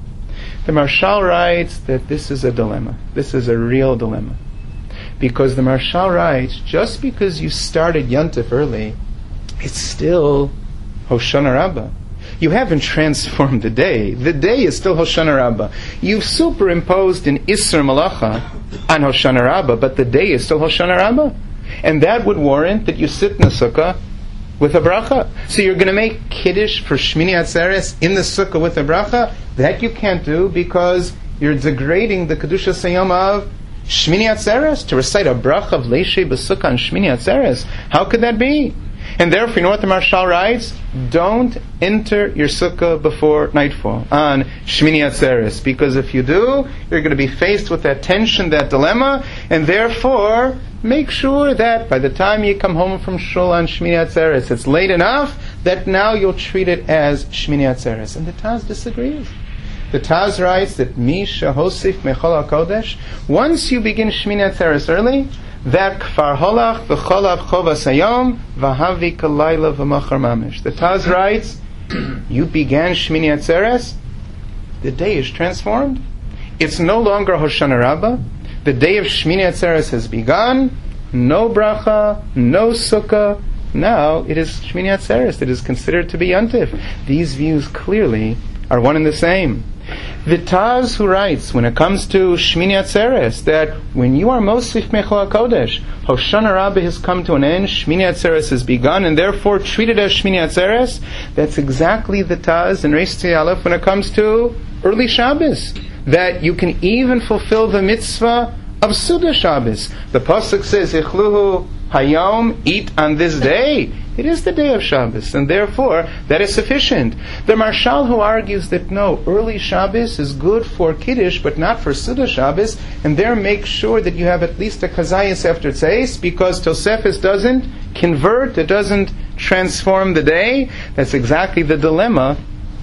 The Marshal writes that this is a dilemma. This is a real dilemma. Because the Marshal writes, just because you started Yontif early, it's still Hoshana Rabbah. You haven't transformed the day. The day is still Hoshana Rabbah. You've superimposed an Isser Malacha on Hoshana Rabbah, but the day is still Hoshana Rabbah. And that would warrant that you sit in the Sukkah with a bracha. So you're going to make Kiddush for Shmini Atzeres in the Sukkah with a bracha? That you can't do because you're degrading the Kedusha Sayom of Shmini Atzeres to recite a bracha of Leishei B'Sukkah on Shmini Atzeres. How could that be? And therefore, you know what the Marshal writes? Don't enter your Sukkah before nightfall on Shmini Atzeres, because if you do, you're going to be faced with that tension, that dilemma, and therefore make sure that by the time you come home from Shul on Shmini Atzeres, it's late enough that now you'll treat it as Shmini Atzeres. And the Taz disagrees. The Taz writes that Mi Shehosif Mechol HaKodesh, once you begin Shmini Atzeres early, that Kfar Holach V'cholav Chovas Hayom V'havi Kalayla V'machar Mamish. The Taz writes, you began Shmini Atzeres, the day is transformed. It's no longer Hoshana Rabbah. The day of Shmini Atzeres has begun. No bracha, no sukkah. Now it is Shmini Atzeres. It is considered to be Yontif. These views clearly are one and the same. The Taz who writes, when it comes to Shmini Atzeres, that when you are Mosif Mechol HaKodesh, Hoshana Rabbah has come to an end, Shmini Atzeres has begun, and therefore treated as Shmini Atzeres, that's exactly the Taz in Reis Aleph when it comes to early Shabbos, that you can even fulfill the mitzvah of Suda Shabbos. The Pasuk says, Ichluhu Hayom, eat on this day. It is the day of Shabbos, and therefore that is sufficient. The Marshal who argues that no, early Shabbos is good for Kiddush, but not for Suda Shabbos, and there make sure that you have at least a Kazayas after Tzeis, because Tosefes doesn't convert, it doesn't transform the day. That's exactly the dilemma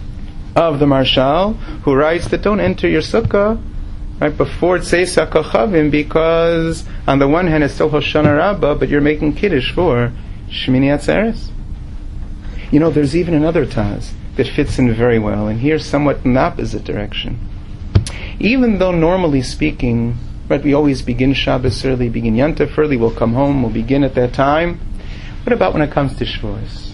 of the Marshal, who writes that don't enter your Sukkah right before Tzeis HaKochavim, because on the one hand it's still Hoshana Rabbah, but you're making Kiddush for Shmini Atzeres. You know, there's even another Taz that fits in very well, and here somewhat in the opposite direction. Even though normally speaking, right, we always begin Shabbos early, begin Yontif early, we'll come home, we'll begin at that time. What about when it comes to Shavuos?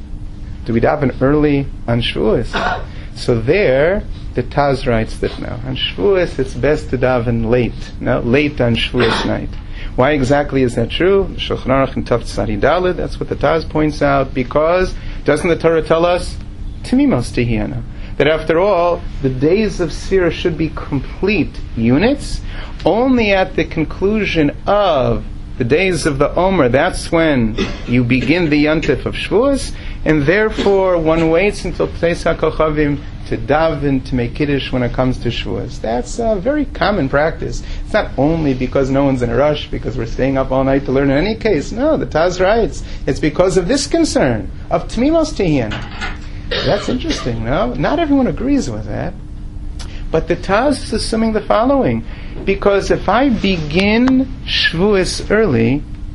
Do we daven early on Shavuos? So there, the Taz writes that now, on Shavuos it's best to daven late. Now, late on Shavuos night. Why exactly is that true? Shulchan Aruch and Tav Tzadi Daled, that's what the Taz points out, because doesn't the Torah tell us Timimos Tehiyana, that after all, the days of Sira should be complete units. Only at the conclusion of the days of the Omer, that's when you begin the Yontif of Shavuos, and therefore one waits until Tzeis HaKochavim to daven, to make Kiddush when it comes to Shavuos. That's a very common practice. It's not only because no one's in a rush, because we're staying up all night to learn in any case. No, the Taz writes, it's because of this concern, of Tmimos Tehiyana. That's interesting, no? Not everyone agrees with that. But the Taz is assuming the following, because if I begin Shavuos early,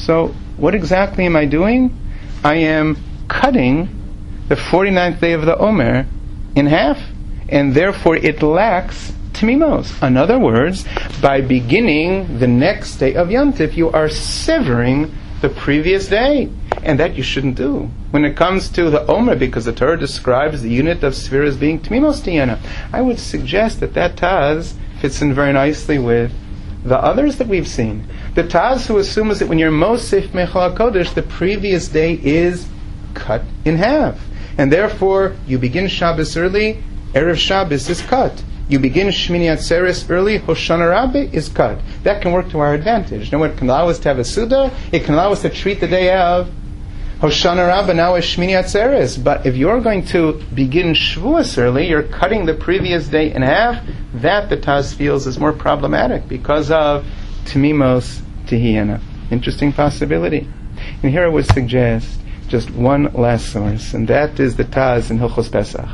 So what exactly am I doing? I am cutting the 49th day of the Omer in half, and therefore it lacks Tmimos. In other words, by beginning the next day of Yom Tov, you are severing the previous day, and that you shouldn't do. When it comes to the Omer, because the Torah describes the unit of Sfira as being Tmimos Tiyana, I would suggest that Taz fits in very nicely with the others that we've seen. The Taz who assumes that when you're Mosif Mechal HaKodesh, the previous day is cut in half. And therefore, you begin Shabbos early, Erev Shabbos is cut. You begin Shmini Atzeres early, Hoshana Rabbah is cut. That can work to our advantage. You know what can allow us to have a Suda? It can allow us to treat the day of Hoshana Rabbah now as Shmini Atzeres. But if you're going to begin Shavuos early, you're cutting the previous day in half. That the Taz feels is more problematic because of Tmimos Tihiyana. Interesting possibility. And here I would suggest just one last source, and that is the Taz in Hilchos Pesach.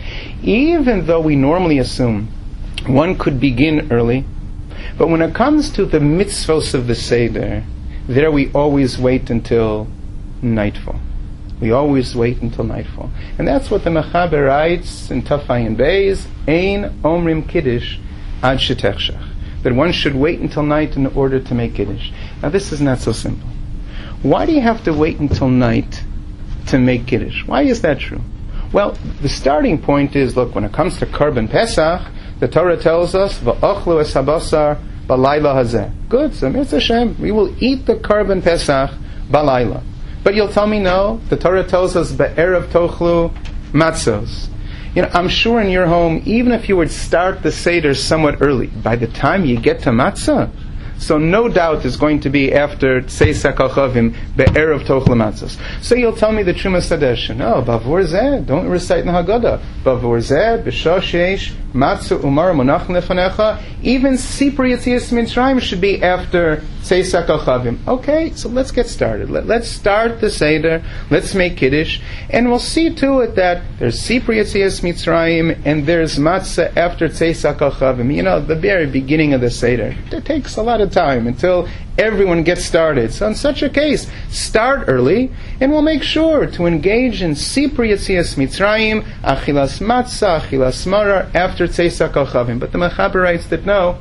Even though we normally assume one could begin early, but when it comes to the mitzvos of the Seder, there we always wait until nightfall. We always wait until nightfall. And that's what the Mechaber writes in Tafayin Beis, Ein Omrim Kiddush Ad Shetechshach, that one should wait until night in order to make Kiddush. Now this is not so simple. Why do you have to wait until night to make Kiddush? Why is that true? Well, the starting point is, look, when it comes to Korban Pesach, the Torah tells us, V'ochlu es habasar balayla hazeh. Good, so Mitzvah Hashem, we will eat the Korban Pesach balayla. But you'll tell me no, the Torah tells us, Be'erev tochlu matzos. You know, I'm sure in your home, even if you would start the Seder somewhat early, by the time you get to matzah, so no doubt is going to be after Tzeis HaKochavim be'erev tochel matzos. So you'll tell me the Truma Sadesh. No, bavur zeh, don't recite in Haggadah. Bavur zeh, b'shah sheish, matzah umar monach nefanecha. Even Sipur Yetzias Mitzrayim should be after Tzeis HaKochavim. Okay, so let's get started. Let's start the Seder. Let's make Kiddush, and we'll see to it that there's Sipur Yetzias Mitzrayim and there's matzah after Tzeis HaKochavim. You know, the very beginning of the Seder. It takes a lot of time until everyone gets started. So in such a case, start early, and we'll make sure to engage in Sipur Yetzias Mitzrayim, Achilas Matzah, Achilas Marar, after Tzeis HaKochavim. But the Mechaber writes that no,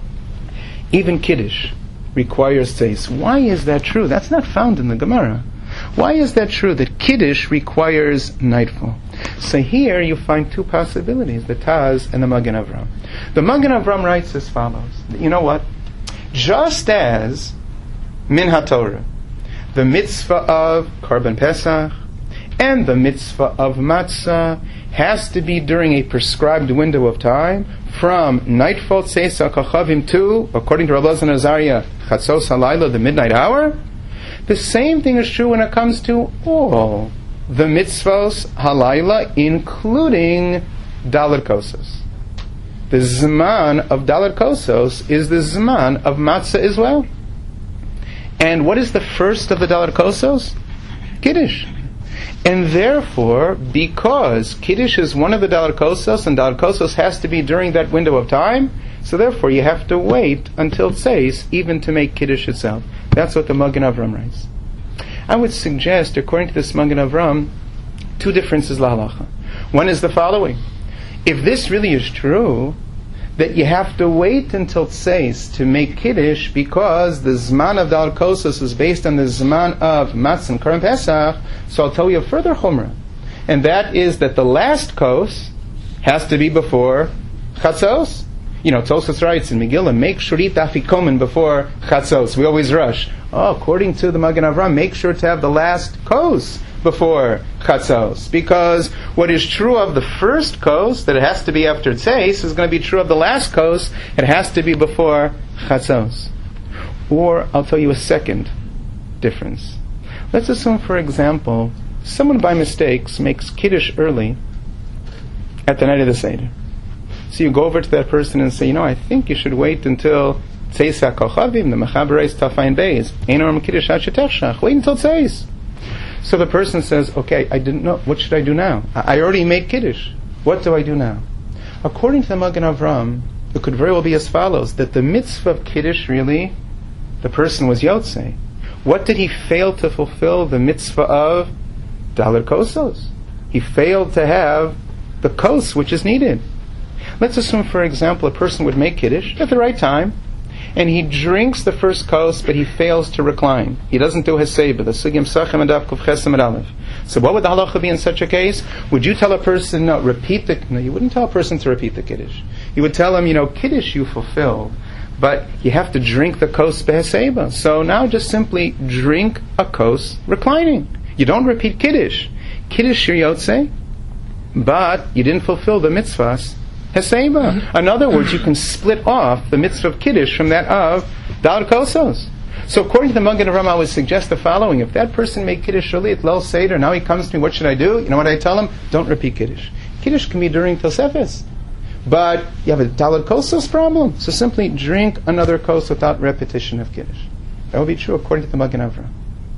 even Kiddush requires Tzeis. Why is that true? That's not found in the Gemara. Why is that true, that Kiddush requires nightfall? So here you find two possibilities, the Taz and the Magen Avram. The Magen Avram writes as follows. You know what? Just as Min HaTorah, the mitzvah of Korban Pesach and the mitzvah of Matzah has to be during a prescribed window of time, from nightfall Tzeis HaKochavim to, according to Rav Elazar Azariah, Chatzos HaLayla, the midnight hour. The same thing is true when it comes to all the mitzvos halayla, including Dalet Kosos. The Zman of Dalet Kosos is the Zman of Matzah as well. And what is the first of the Dalet Kosos? Kiddush. And therefore, because Kiddush is one of the Dalet Kosos, and Dalet Kosos has to be during that window of time, so therefore you have to wait until Tzeis even to make Kiddush itself. That's what the Magen Avram writes. I would suggest, according to this Magen Avram, two differences lahalacha. One is the following. If this really is true, that you have to wait until Tzeis to make Kiddush because the Zman of Dalet Kosos is based on the Zman of Matzah and Korban Pesach, so I'll tell you a further chumrah. And that is that the last kos has to be before Chatzos. You know, Tosfos writes in Megillah, make shurit afikomen before Chatzos. We always rush. Oh, according to the Magen Avram, make sure to have the last kos before Chatzos. Because what is true of the first kos, that it has to be after Tzeis, is going to be true of the last kos, it has to be before Chatzos. Or, I'll tell you a second difference. Let's assume, for example, someone by mistakes makes Kiddush early at the night of the Seder. So you go over to that person and say, you know, I think you should wait until Tzeis HaKochavim, the Mechaber writes Tafayin Beis, Ein Omrim Kiddush Ad Shetechshach. Wait until Tzeis. So the person says, okay, I didn't know, what should I do now? I already made Kiddush. What do I do now? According to the Magen Avram, it could very well be as follows, that the mitzvah of Kiddush really, the person was Yotzei. What did he fail to fulfill? The mitzvah of Dalet Kosos. He failed to have the kos which is needed. Let's assume, for example, a person would make Kiddush at the right time, and he drinks the first kos, but he fails to recline. He doesn't do Heseba, the Sugim Sachem and Kuf Chesem and Aleph. So what would the halacha be in such a case? Would you tell a person, no, you wouldn't tell a person to repeat the Kiddush. You would tell him, Kiddush you fulfill, but you have to drink the kos beheseba. So now just simply drink a kos reclining. You don't repeat Kiddush. Kiddush your Yotzei, but you didn't fulfill the mitzvahs Heseba. In other words, you can split off the mitzvah of Kiddush from that of Dalet Kosos. So according to the Magen Avraham, I would suggest the following. If that person made Kiddush early at Leil Seder, now he comes to me, what should I do? You know what I tell him? Don't repeat Kiddush. Kiddush can be during Tosefes. But you have a Dalet Kosos problem. So simply drink another kos without repetition of Kiddush. That would be true according to the Magen Avraham.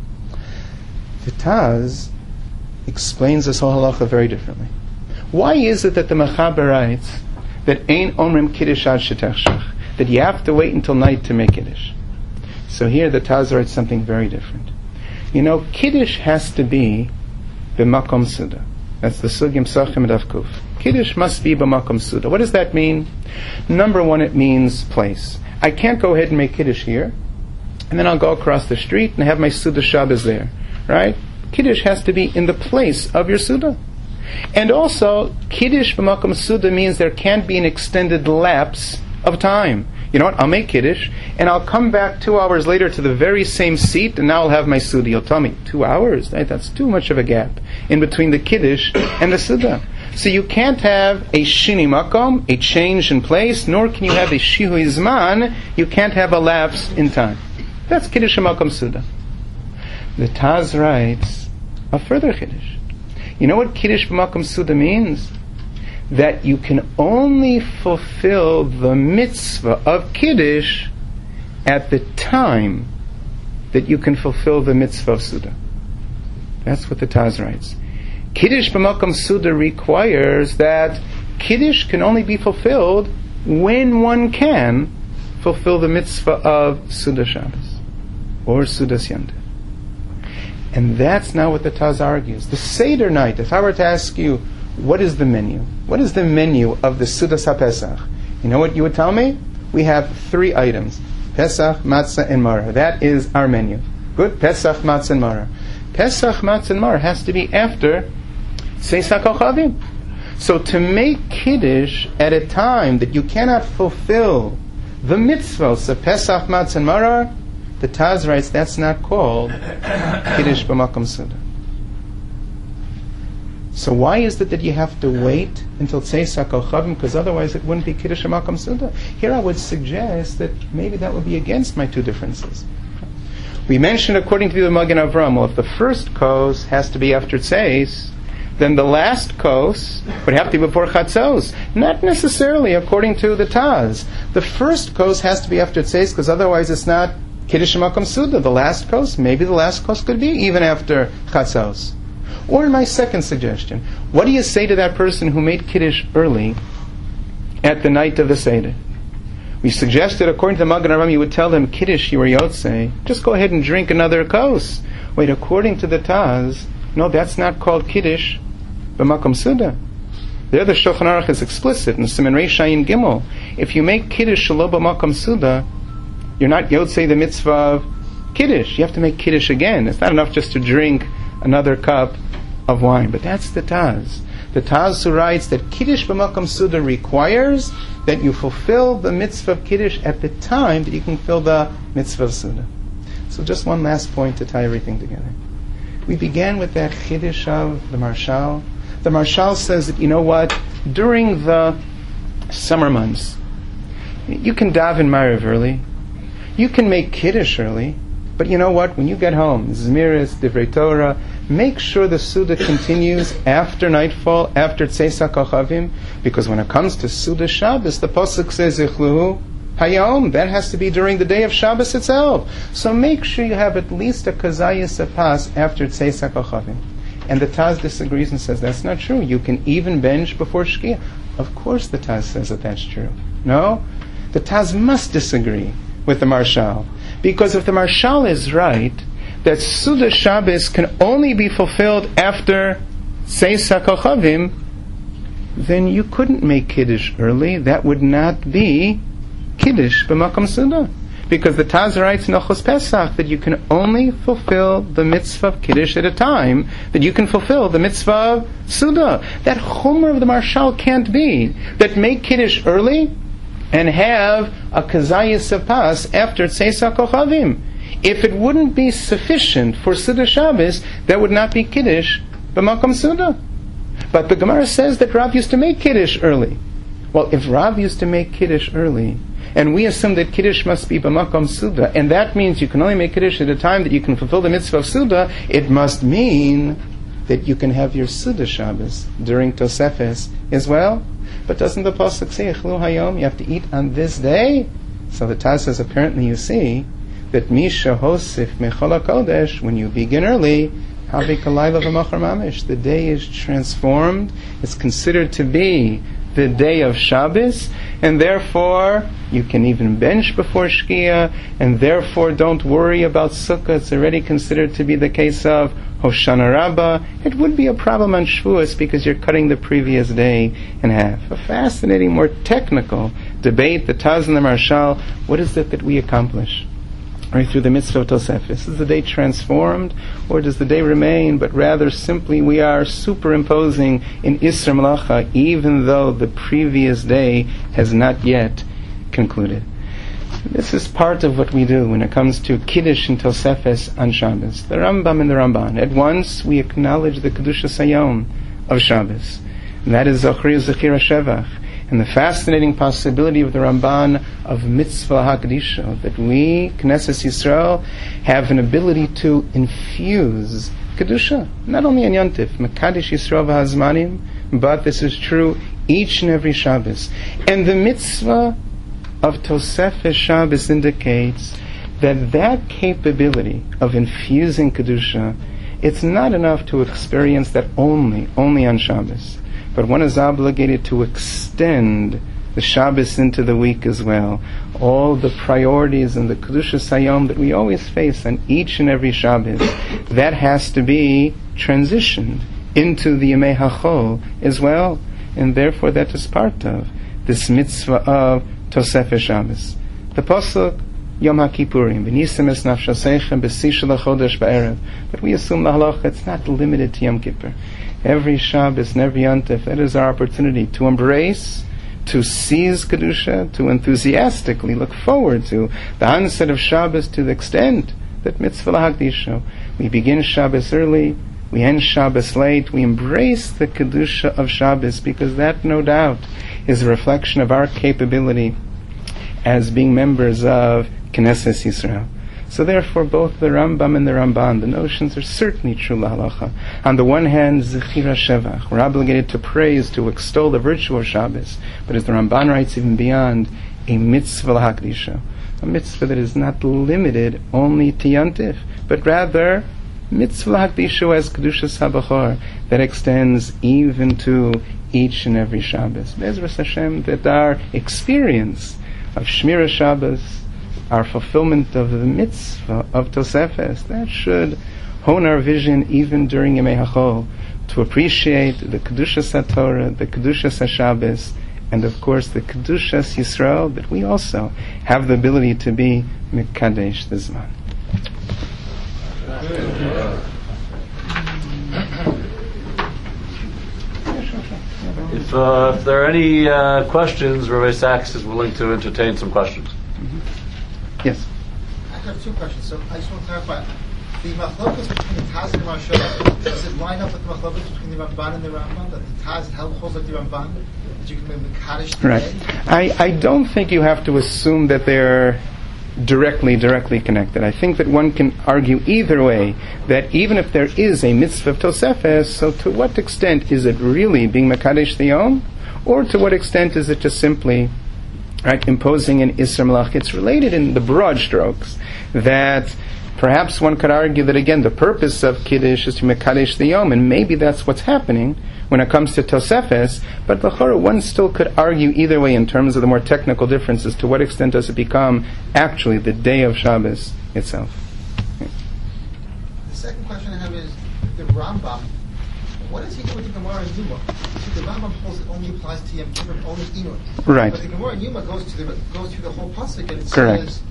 The Taz explains this whole halacha very differently. Why is it that the Mechaber writes that Ein Omrim Kiddush Ad Shetechshach, that you have to wait until night to make Kiddush? So here the Taz writes something very different. Kiddush has to be b'makom suda. That's the Sugim Sachem and Avkuf. Kiddush must be b'makom suda. What does that mean? Number one, it means place. I can't go ahead and make Kiddush here, and then I'll go across the street and have my Suda Shabbos there. Right? Kiddush has to be in the place of your Suda. And also, Kiddush b'makom Suda means there can't be an extended lapse of time. You know what? I'll make Kiddush, and I'll come back 2 hours later to the very same seat, and now I'll have my Suda. You'll tell me, 2 hours? That's too much of a gap in between the Kiddush and the Suda. So you can't have a Shini Makom, a change in place, nor can you have a Shihui Zman. You can't have a lapse in time. That's Kiddush b'makom Suda. The Taz writes a further Kiddush. You know what Kiddush b'makom Suda means? That you can only fulfill the mitzvah of Kiddush at the time that you can fulfill the mitzvah of Suda. That's what the Taz writes. Kiddush b'makom Suda requires that Kiddush can only be fulfilled when one can fulfill the mitzvah of Suda Shabbos or Suda Yontif. And that's not what the Taz argues. The Seder night, if I were to ask you, what is the menu? What is the menu of the Sudas HaPesach? You know what you would tell me? We have 3 items. Pesach, Matzah, and Maror. That is our menu. Good? Pesach, Matzah, and Maror. Pesach, Matzah, and Maror has to be after Tzeis HaKochavim. So to make Kiddush at a time that you cannot fulfill the mitzvahs of Pesach, Matzah, and Maror, the Taz writes that's not called Kiddush b'makom Suda. So why is it that you have to wait until Tzeis HaKochavim? Because otherwise it wouldn't be Kiddush b'makom Suda. Here I would suggest that maybe that would be against my 2 differences. We mentioned according to the Magen Avraham, well, if the first kos has to be after Tzeis, then the last kos would have to be before Chatzos. Not necessarily according to the Taz. The first kos has to be after Tzeis because otherwise it's not Kiddush b'makom Suda. The last kos, maybe the last kos could be even after Chatzos. Or in my second suggestion, what do you say to that person who made Kiddush early at the night of the Seder? We suggested, according to the Magen Avraham, you would tell them, Kiddush, you were Yotzei, just go ahead and drink another kos. Wait, according to the Taz, no, that's not called Kiddush b'makom Suda. There the Shulchan Aruch is explicit in Siman Reish Ayin Gimel. If you make Kiddush shelo b'makom Suda, you're not Yotzei the mitzvah of Kiddush. You have to make Kiddush again. It's not enough just to drink another cup of wine. But that's the Taz. The Taz who writes that Kiddush b'makom Suda requires that you fulfill the mitzvah of Kiddush at the time that you can fulfill the mitzvah of Suda. So just one last point to tie everything together. We began with that Kiddush of the Marshal. The Marshal says that, you know what, during the summer months, you can daven Ma'ariv early, you can make Kiddush early, but you know what, when you get home, Zmiris, Divrei Torah, make sure the Suda continues after nightfall, after Tzeis HaKochavim, because when it comes to Suda Shabbos, the Pasuk says, Zichluhu Hayom, that has to be during the day of Shabbos itself. So make sure you have at least a Kazayas Apas after Tzeis HaKochavim. And the Taz disagrees and says that's not true. You can even bench before Shkia. Of course the Taz says that that's true. No? The Taz must disagree with the Marshal. Because if the Marshal is right, that Suda Shabbos can only be fulfilled after Seis HaKochavim, then you couldn't make Kiddush early. That would not be Kiddush b'Makom Suda. Because the Taz writes in Ochos Pesach that you can only fulfill the mitzvah of Kiddush at a time that you can fulfill the mitzvah of Suda. That Chomer of the Marshal can't be that make Kiddush early and have a Kazayas of Pas after Tzeis HaKochavim. If it wouldn't be sufficient for Suda Shabbos, that would not be Kiddush b'Makom Suda. But the Gemara says that Rav used to make Kiddush early. Well, if Rav used to make Kiddush early, and we assume that Kiddush must be b'Makom Suda, and that means you can only make Kiddush at a time that you can fulfill the mitzvah of Suda, it must mean that you can have your Suda Shabbos during Tosefes as well. But doesn't the Pasuk say, Echlu Hayom, you have to eat on this day? So the Taz says, apparently you see, that Misha Hosif Mechol HaKodesh, when you begin early, Havik Alayla V'Machar Mamish, the day is transformed, it's considered to be the day of Shabbos, and therefore you can even bench before Shkia, and therefore don't worry about Sukkah. It's already considered to be the case of Hoshana Rabbah. It would be a problem on Shavuos because you're cutting the previous day in half. A fascinating, more technical debate, the Taz and the Marshal. What is it that we accomplish? Right through the mitzvah of Tosefes. Is the day transformed, or does the day remain, but rather simply we are superimposing in Isra Malacha, even though the previous day has not yet concluded? This is part of what we do when it comes to Kiddush and Tosefes on Shabbos. The Rambam and the Ramban. At once we acknowledge the Kedushas Hayom of Shabbos. And that is Zochri Zechira Shevach. And the fascinating possibility of the Ramban of Mitzvah HaKadisha, that we, Knesset Yisrael, have an ability to infuse Kedusha, not only in Yontif, Mekadesh Yisrael v'Hazmanim, but this is true each and every Shabbos. And the Mitzvah of Tosefes Shabbos indicates that capability of infusing Kedusha, it's not enough to experience that only on Shabbos. But one is obligated to extend the Shabbos into the week as well. All the priorities and the Kedushas Hayom that we always face on each and every Shabbos, that has to be transitioned into the Yemei HaChol as well. And therefore that is part of this mitzvah of Tosefes Shabbos. The Pasuk, Yom HaKippurim, V'nisem es nafshaseichem b'si shel hachodesh ba'erev. But we assume the halacha, it's not limited to Yom Kippur. Every Shabbos and every Yontif, that is our opportunity to embrace, to seize Kedusha, to enthusiastically look forward to the onset of Shabbos to the extent that Mitzvah L'Hakdisha. We begin Shabbos early, we end Shabbos late, we embrace the Kedusha of Shabbos, because that, no doubt, is a reflection of our capability as being members of Knesset Yisrael. So therefore, both the Rambam and the Ramban, the notions are certainly true lahalacha. On the one hand, Zechira Shevach, we're obligated to praise, to extol the virtue of Shabbos. But as the Ramban writes even beyond, a mitzvah l'hakdisha, a mitzvah that is not limited only to Yontif, but rather mitzvah l'hakdisha as Kedushas HaBachor, that extends even to each and every Shabbos. Be'ezras Hashem, that our experience of Shmira Shabbos, our fulfillment of the mitzvah of Tosefes, that should hone our vision even during Yemei HaChol, to appreciate the Kedushas HaTorah, the Kedushas HaShabbos, and of course the Kedushas Yisrael, that we also have the ability to be Mekadesh the Zman. If there are any questions, Rabbi Sachs is willing to entertain some questions. Yes. I have two questions. So I just want to clarify. The machlokas between the Taz and the Marshal, does it line up with the machlokas between the Ramban and the Rambam? That the Taz holds like the Ramban? That you can make the Kaddish today? Right. I don't think you have to assume that they're directly connected. I think that one can argue either way, that even if there is a mitzvah of Tosefes, so to what extent is it really being Mekadesh the Yom? Or to what extent is it just simply imposing an Isra Malach? It's related in the broad strokes that perhaps one could argue that again the purpose of Kiddush is to Mekadesh the Yom, and maybe that's what's happening when it comes to Tosefes, but l'chora one still could argue either way in terms of the more technical differences. To what extent does it become actually the day of Shabbos itself? Rambam, what does he do with the Gemara in Yuma? See, the Rambam holds it only applies to Yom Kippur, only Inui. Right. But the Gemara in Yuma goes through the whole pasuk, and it Correct. says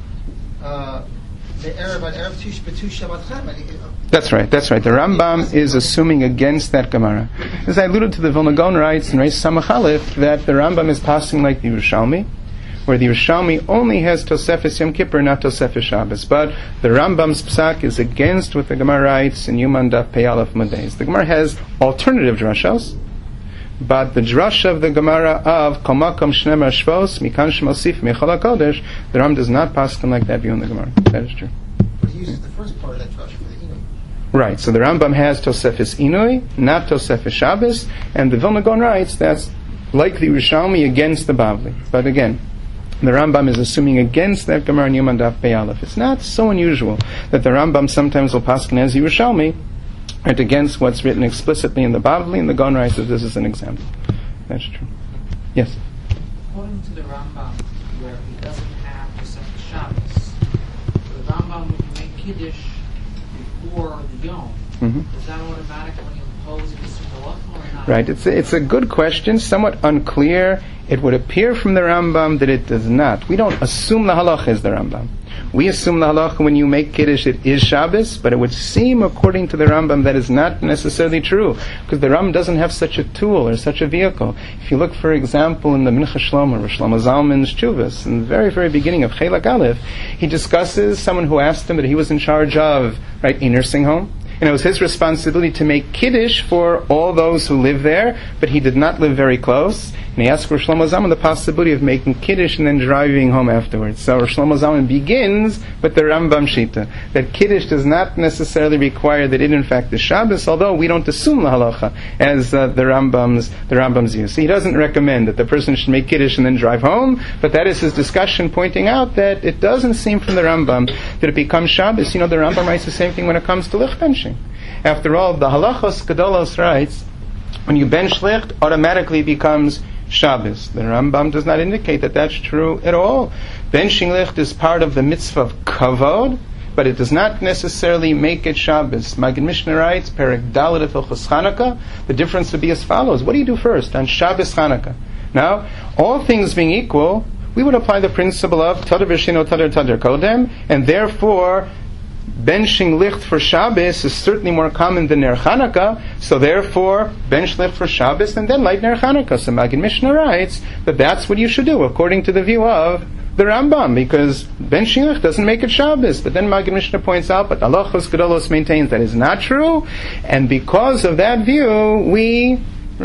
the Erev and Erev Tish B'tu Shabbatchem. That's right. The Rambam is assuming against that Gemara. As I alluded to, the Vilna Gaon writes in Reis Samach Aleph that the Rambam is passing like the Yerushalmi, where the Yerushalmi only has Tosefes Yom Kippur, not Tosefes Shabbos. But the Rambam's psak is against what the Gemara writes in Yuman Daf Pei Aleph Mudez. The Gemara has alternative drashos, but the drasha of the Gemara of Kol Makom Shneimar Shvos Mikan Shemosif Mechol HaKodesh, the Ram does not pass like that view in the Gemara. That is true. But he uses the first part of that drasha for the Inui. Right, so the Rambam has Tosefes Inui, not Tosefes Shabbos, and the Vilna Gaon writes that's like the Yerushalmi against the Bavli. But again, the Rambam is assuming against that Gemara in Yuman Daf Pei Aleph. It's not so unusual that the Rambam sometimes will paskin as Yerushalmi, and against what's written explicitly in the Bavli, and the Gaon writes that this is an example. That's true. Yes? According to the Rambam, where he doesn't have Tosefes Shabbos, the Rambam, when you make Kiddush before the Yom, does that automatically impose a halacha or not? Right, it's a good question, somewhat unclear. It would appear from the Rambam that it does not. We don't assume the halacha is the Rambam. We assume the halacha when you make Kiddush it is Shabbos, but it would seem according to the Rambam that is not necessarily true, because the Rambam doesn't have such a tool or such a vehicle. If you look, for example, in the Mincha Shlomo, or Shlomo Zalman's Tshuvas, in the very, very beginning of Chelak Aleph, he discusses someone who asked him that he was in charge of a nursing home. And it was his responsibility to make Kiddush for all those who live there, but he did not live very close. And he asked Rosh Shlomo Zalman the possibility of making Kiddush and then driving home afterwards. So Rosh Shlomo Zalman begins with the Rambam Shita, that Kiddush does not necessarily require that it in fact is Shabbos, although we don't assume the halacha as the Rambam's use. So he doesn't recommend that the person should make Kiddush and then drive home, but that is his discussion pointing out that it doesn't seem from the Rambam that it becomes Shabbos. The Rambam writes the same thing when it comes to Lich benching. After all, the Halachos Gedolos writes, when you bench Licht, automatically becomes Shabbos. The Rambam does not indicate that that's true at all. Benching Licht is part of the mitzvah of Kavod, but it does not necessarily make it Shabbos. Magid Mishnah writes, Perek Dalet of Hilchos Chanukah, the difference would be as follows. What do you do first on Shabbos Chanukah? Now, all things being equal, we would apply the principle of Tadar V'Shino Tadar Tadar Kodem, and therefore benching Licht for Shabbos is certainly more common than Ner Chanukah, so therefore bench Licht for Shabbos and then light Ner Chanukah. So Magid Mishnah writes that that's what you should do according to the view of the Rambam, because benching Licht doesn't make it Shabbos. But then Magid Mishnah points out, but Halachos Gedolos maintains that is not true, and because of that view, we,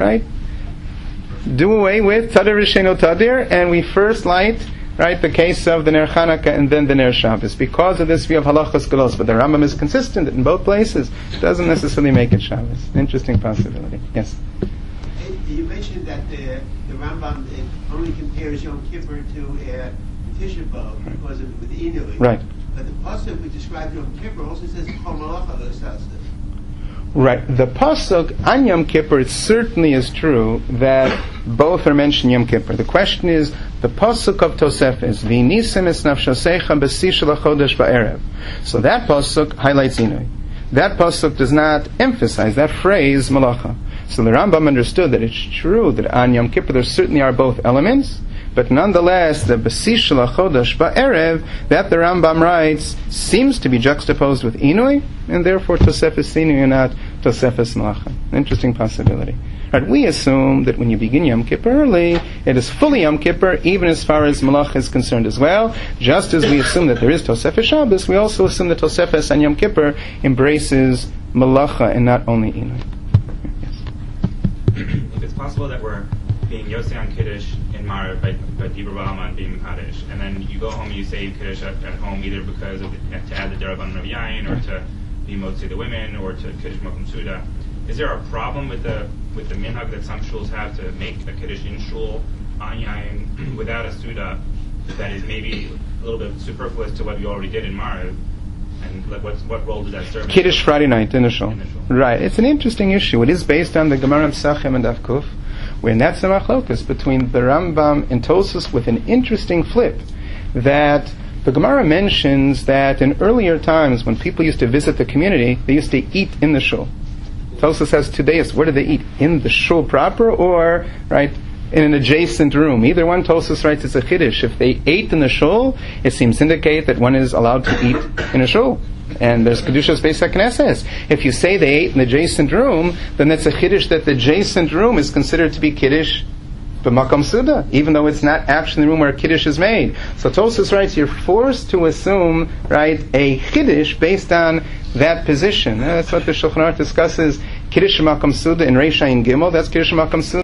do away with Tadar V'Sheno Tadar, and we first light the case of the Ner Chanukah and then the Ner Shabbos. Because of this view of Halachos Gedolos, but the Rambam is consistent in both places. It doesn't necessarily make it Shabbos. Interesting possibility. Yes? You mentioned that the Rambam only compares Yom Kippur to Tisha B'Av because of with Inui. Right. But the pasuk which describes Yom Kippur also says Kol Malacha Lo Saseh. Right. The pasuk on Yom Kippur, it certainly is true that both are mentioned Yom Kippur. The question is the pasuk of Tosefes, V'nisem es nafshosecha b'si shel hachodesh ba'erev. So that pasuk highlights Inui. That pasuk does not emphasize that phrase malacha. So the Rambam understood that it's true that on Yom Kippur there certainly are both elements, but nonetheless, the B'si shel HaChodesh Ba'erev, that the Rambam writes, seems to be juxtaposed with Inui, and therefore Tosefes Inui and not Tosefes Malacha. Interesting possibility. Right, we assume that when you begin Yom Kippur early, it is fully Yom Kippur, even as far as Malacha is concerned as well. Just as we assume that there is Tosefes Shabbos, we also assume that Tosefes on Yom Kippur embraces Malacha and not only Inui. Yes. If it's possible that we're being Yosei on Kiddush in Marav by Dibur Ba'alma being Mekadesh, and then you go home and you say Kiddush at home either because of to add the Deraban Rav Yain, or to be Motzi the women, or to Kiddush Mokum Suda. Is there a problem with the minhag that some shuls have to make a Kiddush in shul on Yain without a Suda that is maybe a little bit superfluous to what you already did in Marav? And what role does that serve? Kiddush Friday night in the shul. Right. It's an interesting issue. It is based on the Gemara Pesachim and Daf Kuf, where that's the machlokas between the Rambam and Tosfos, with an interesting flip, that the Gemara mentions that in earlier times when people used to visit the community, they used to eat in the shul. Tosfos has two days. Where do they eat? In the shul proper, or right in an adjacent room? Either one, Tosfos writes, it's a chiddush. If they ate in the shul, it seems to indicate that one is allowed to eat in a shul. And there's Kedushas Beis HaKnesses. If you say they ate in the adjacent room, then that's a chiddush that the adjacent room is considered to be kiddush b'makom suda, even though it's not actually the room where a kiddush is made. So Tosfos writes, you're forced to assume, right, a kiddush based on that position. That's what the Shulchan Aruch discusses. Kiddush b'makom suda in Reish Ayin Gimel. That's kiddush b'makom suda.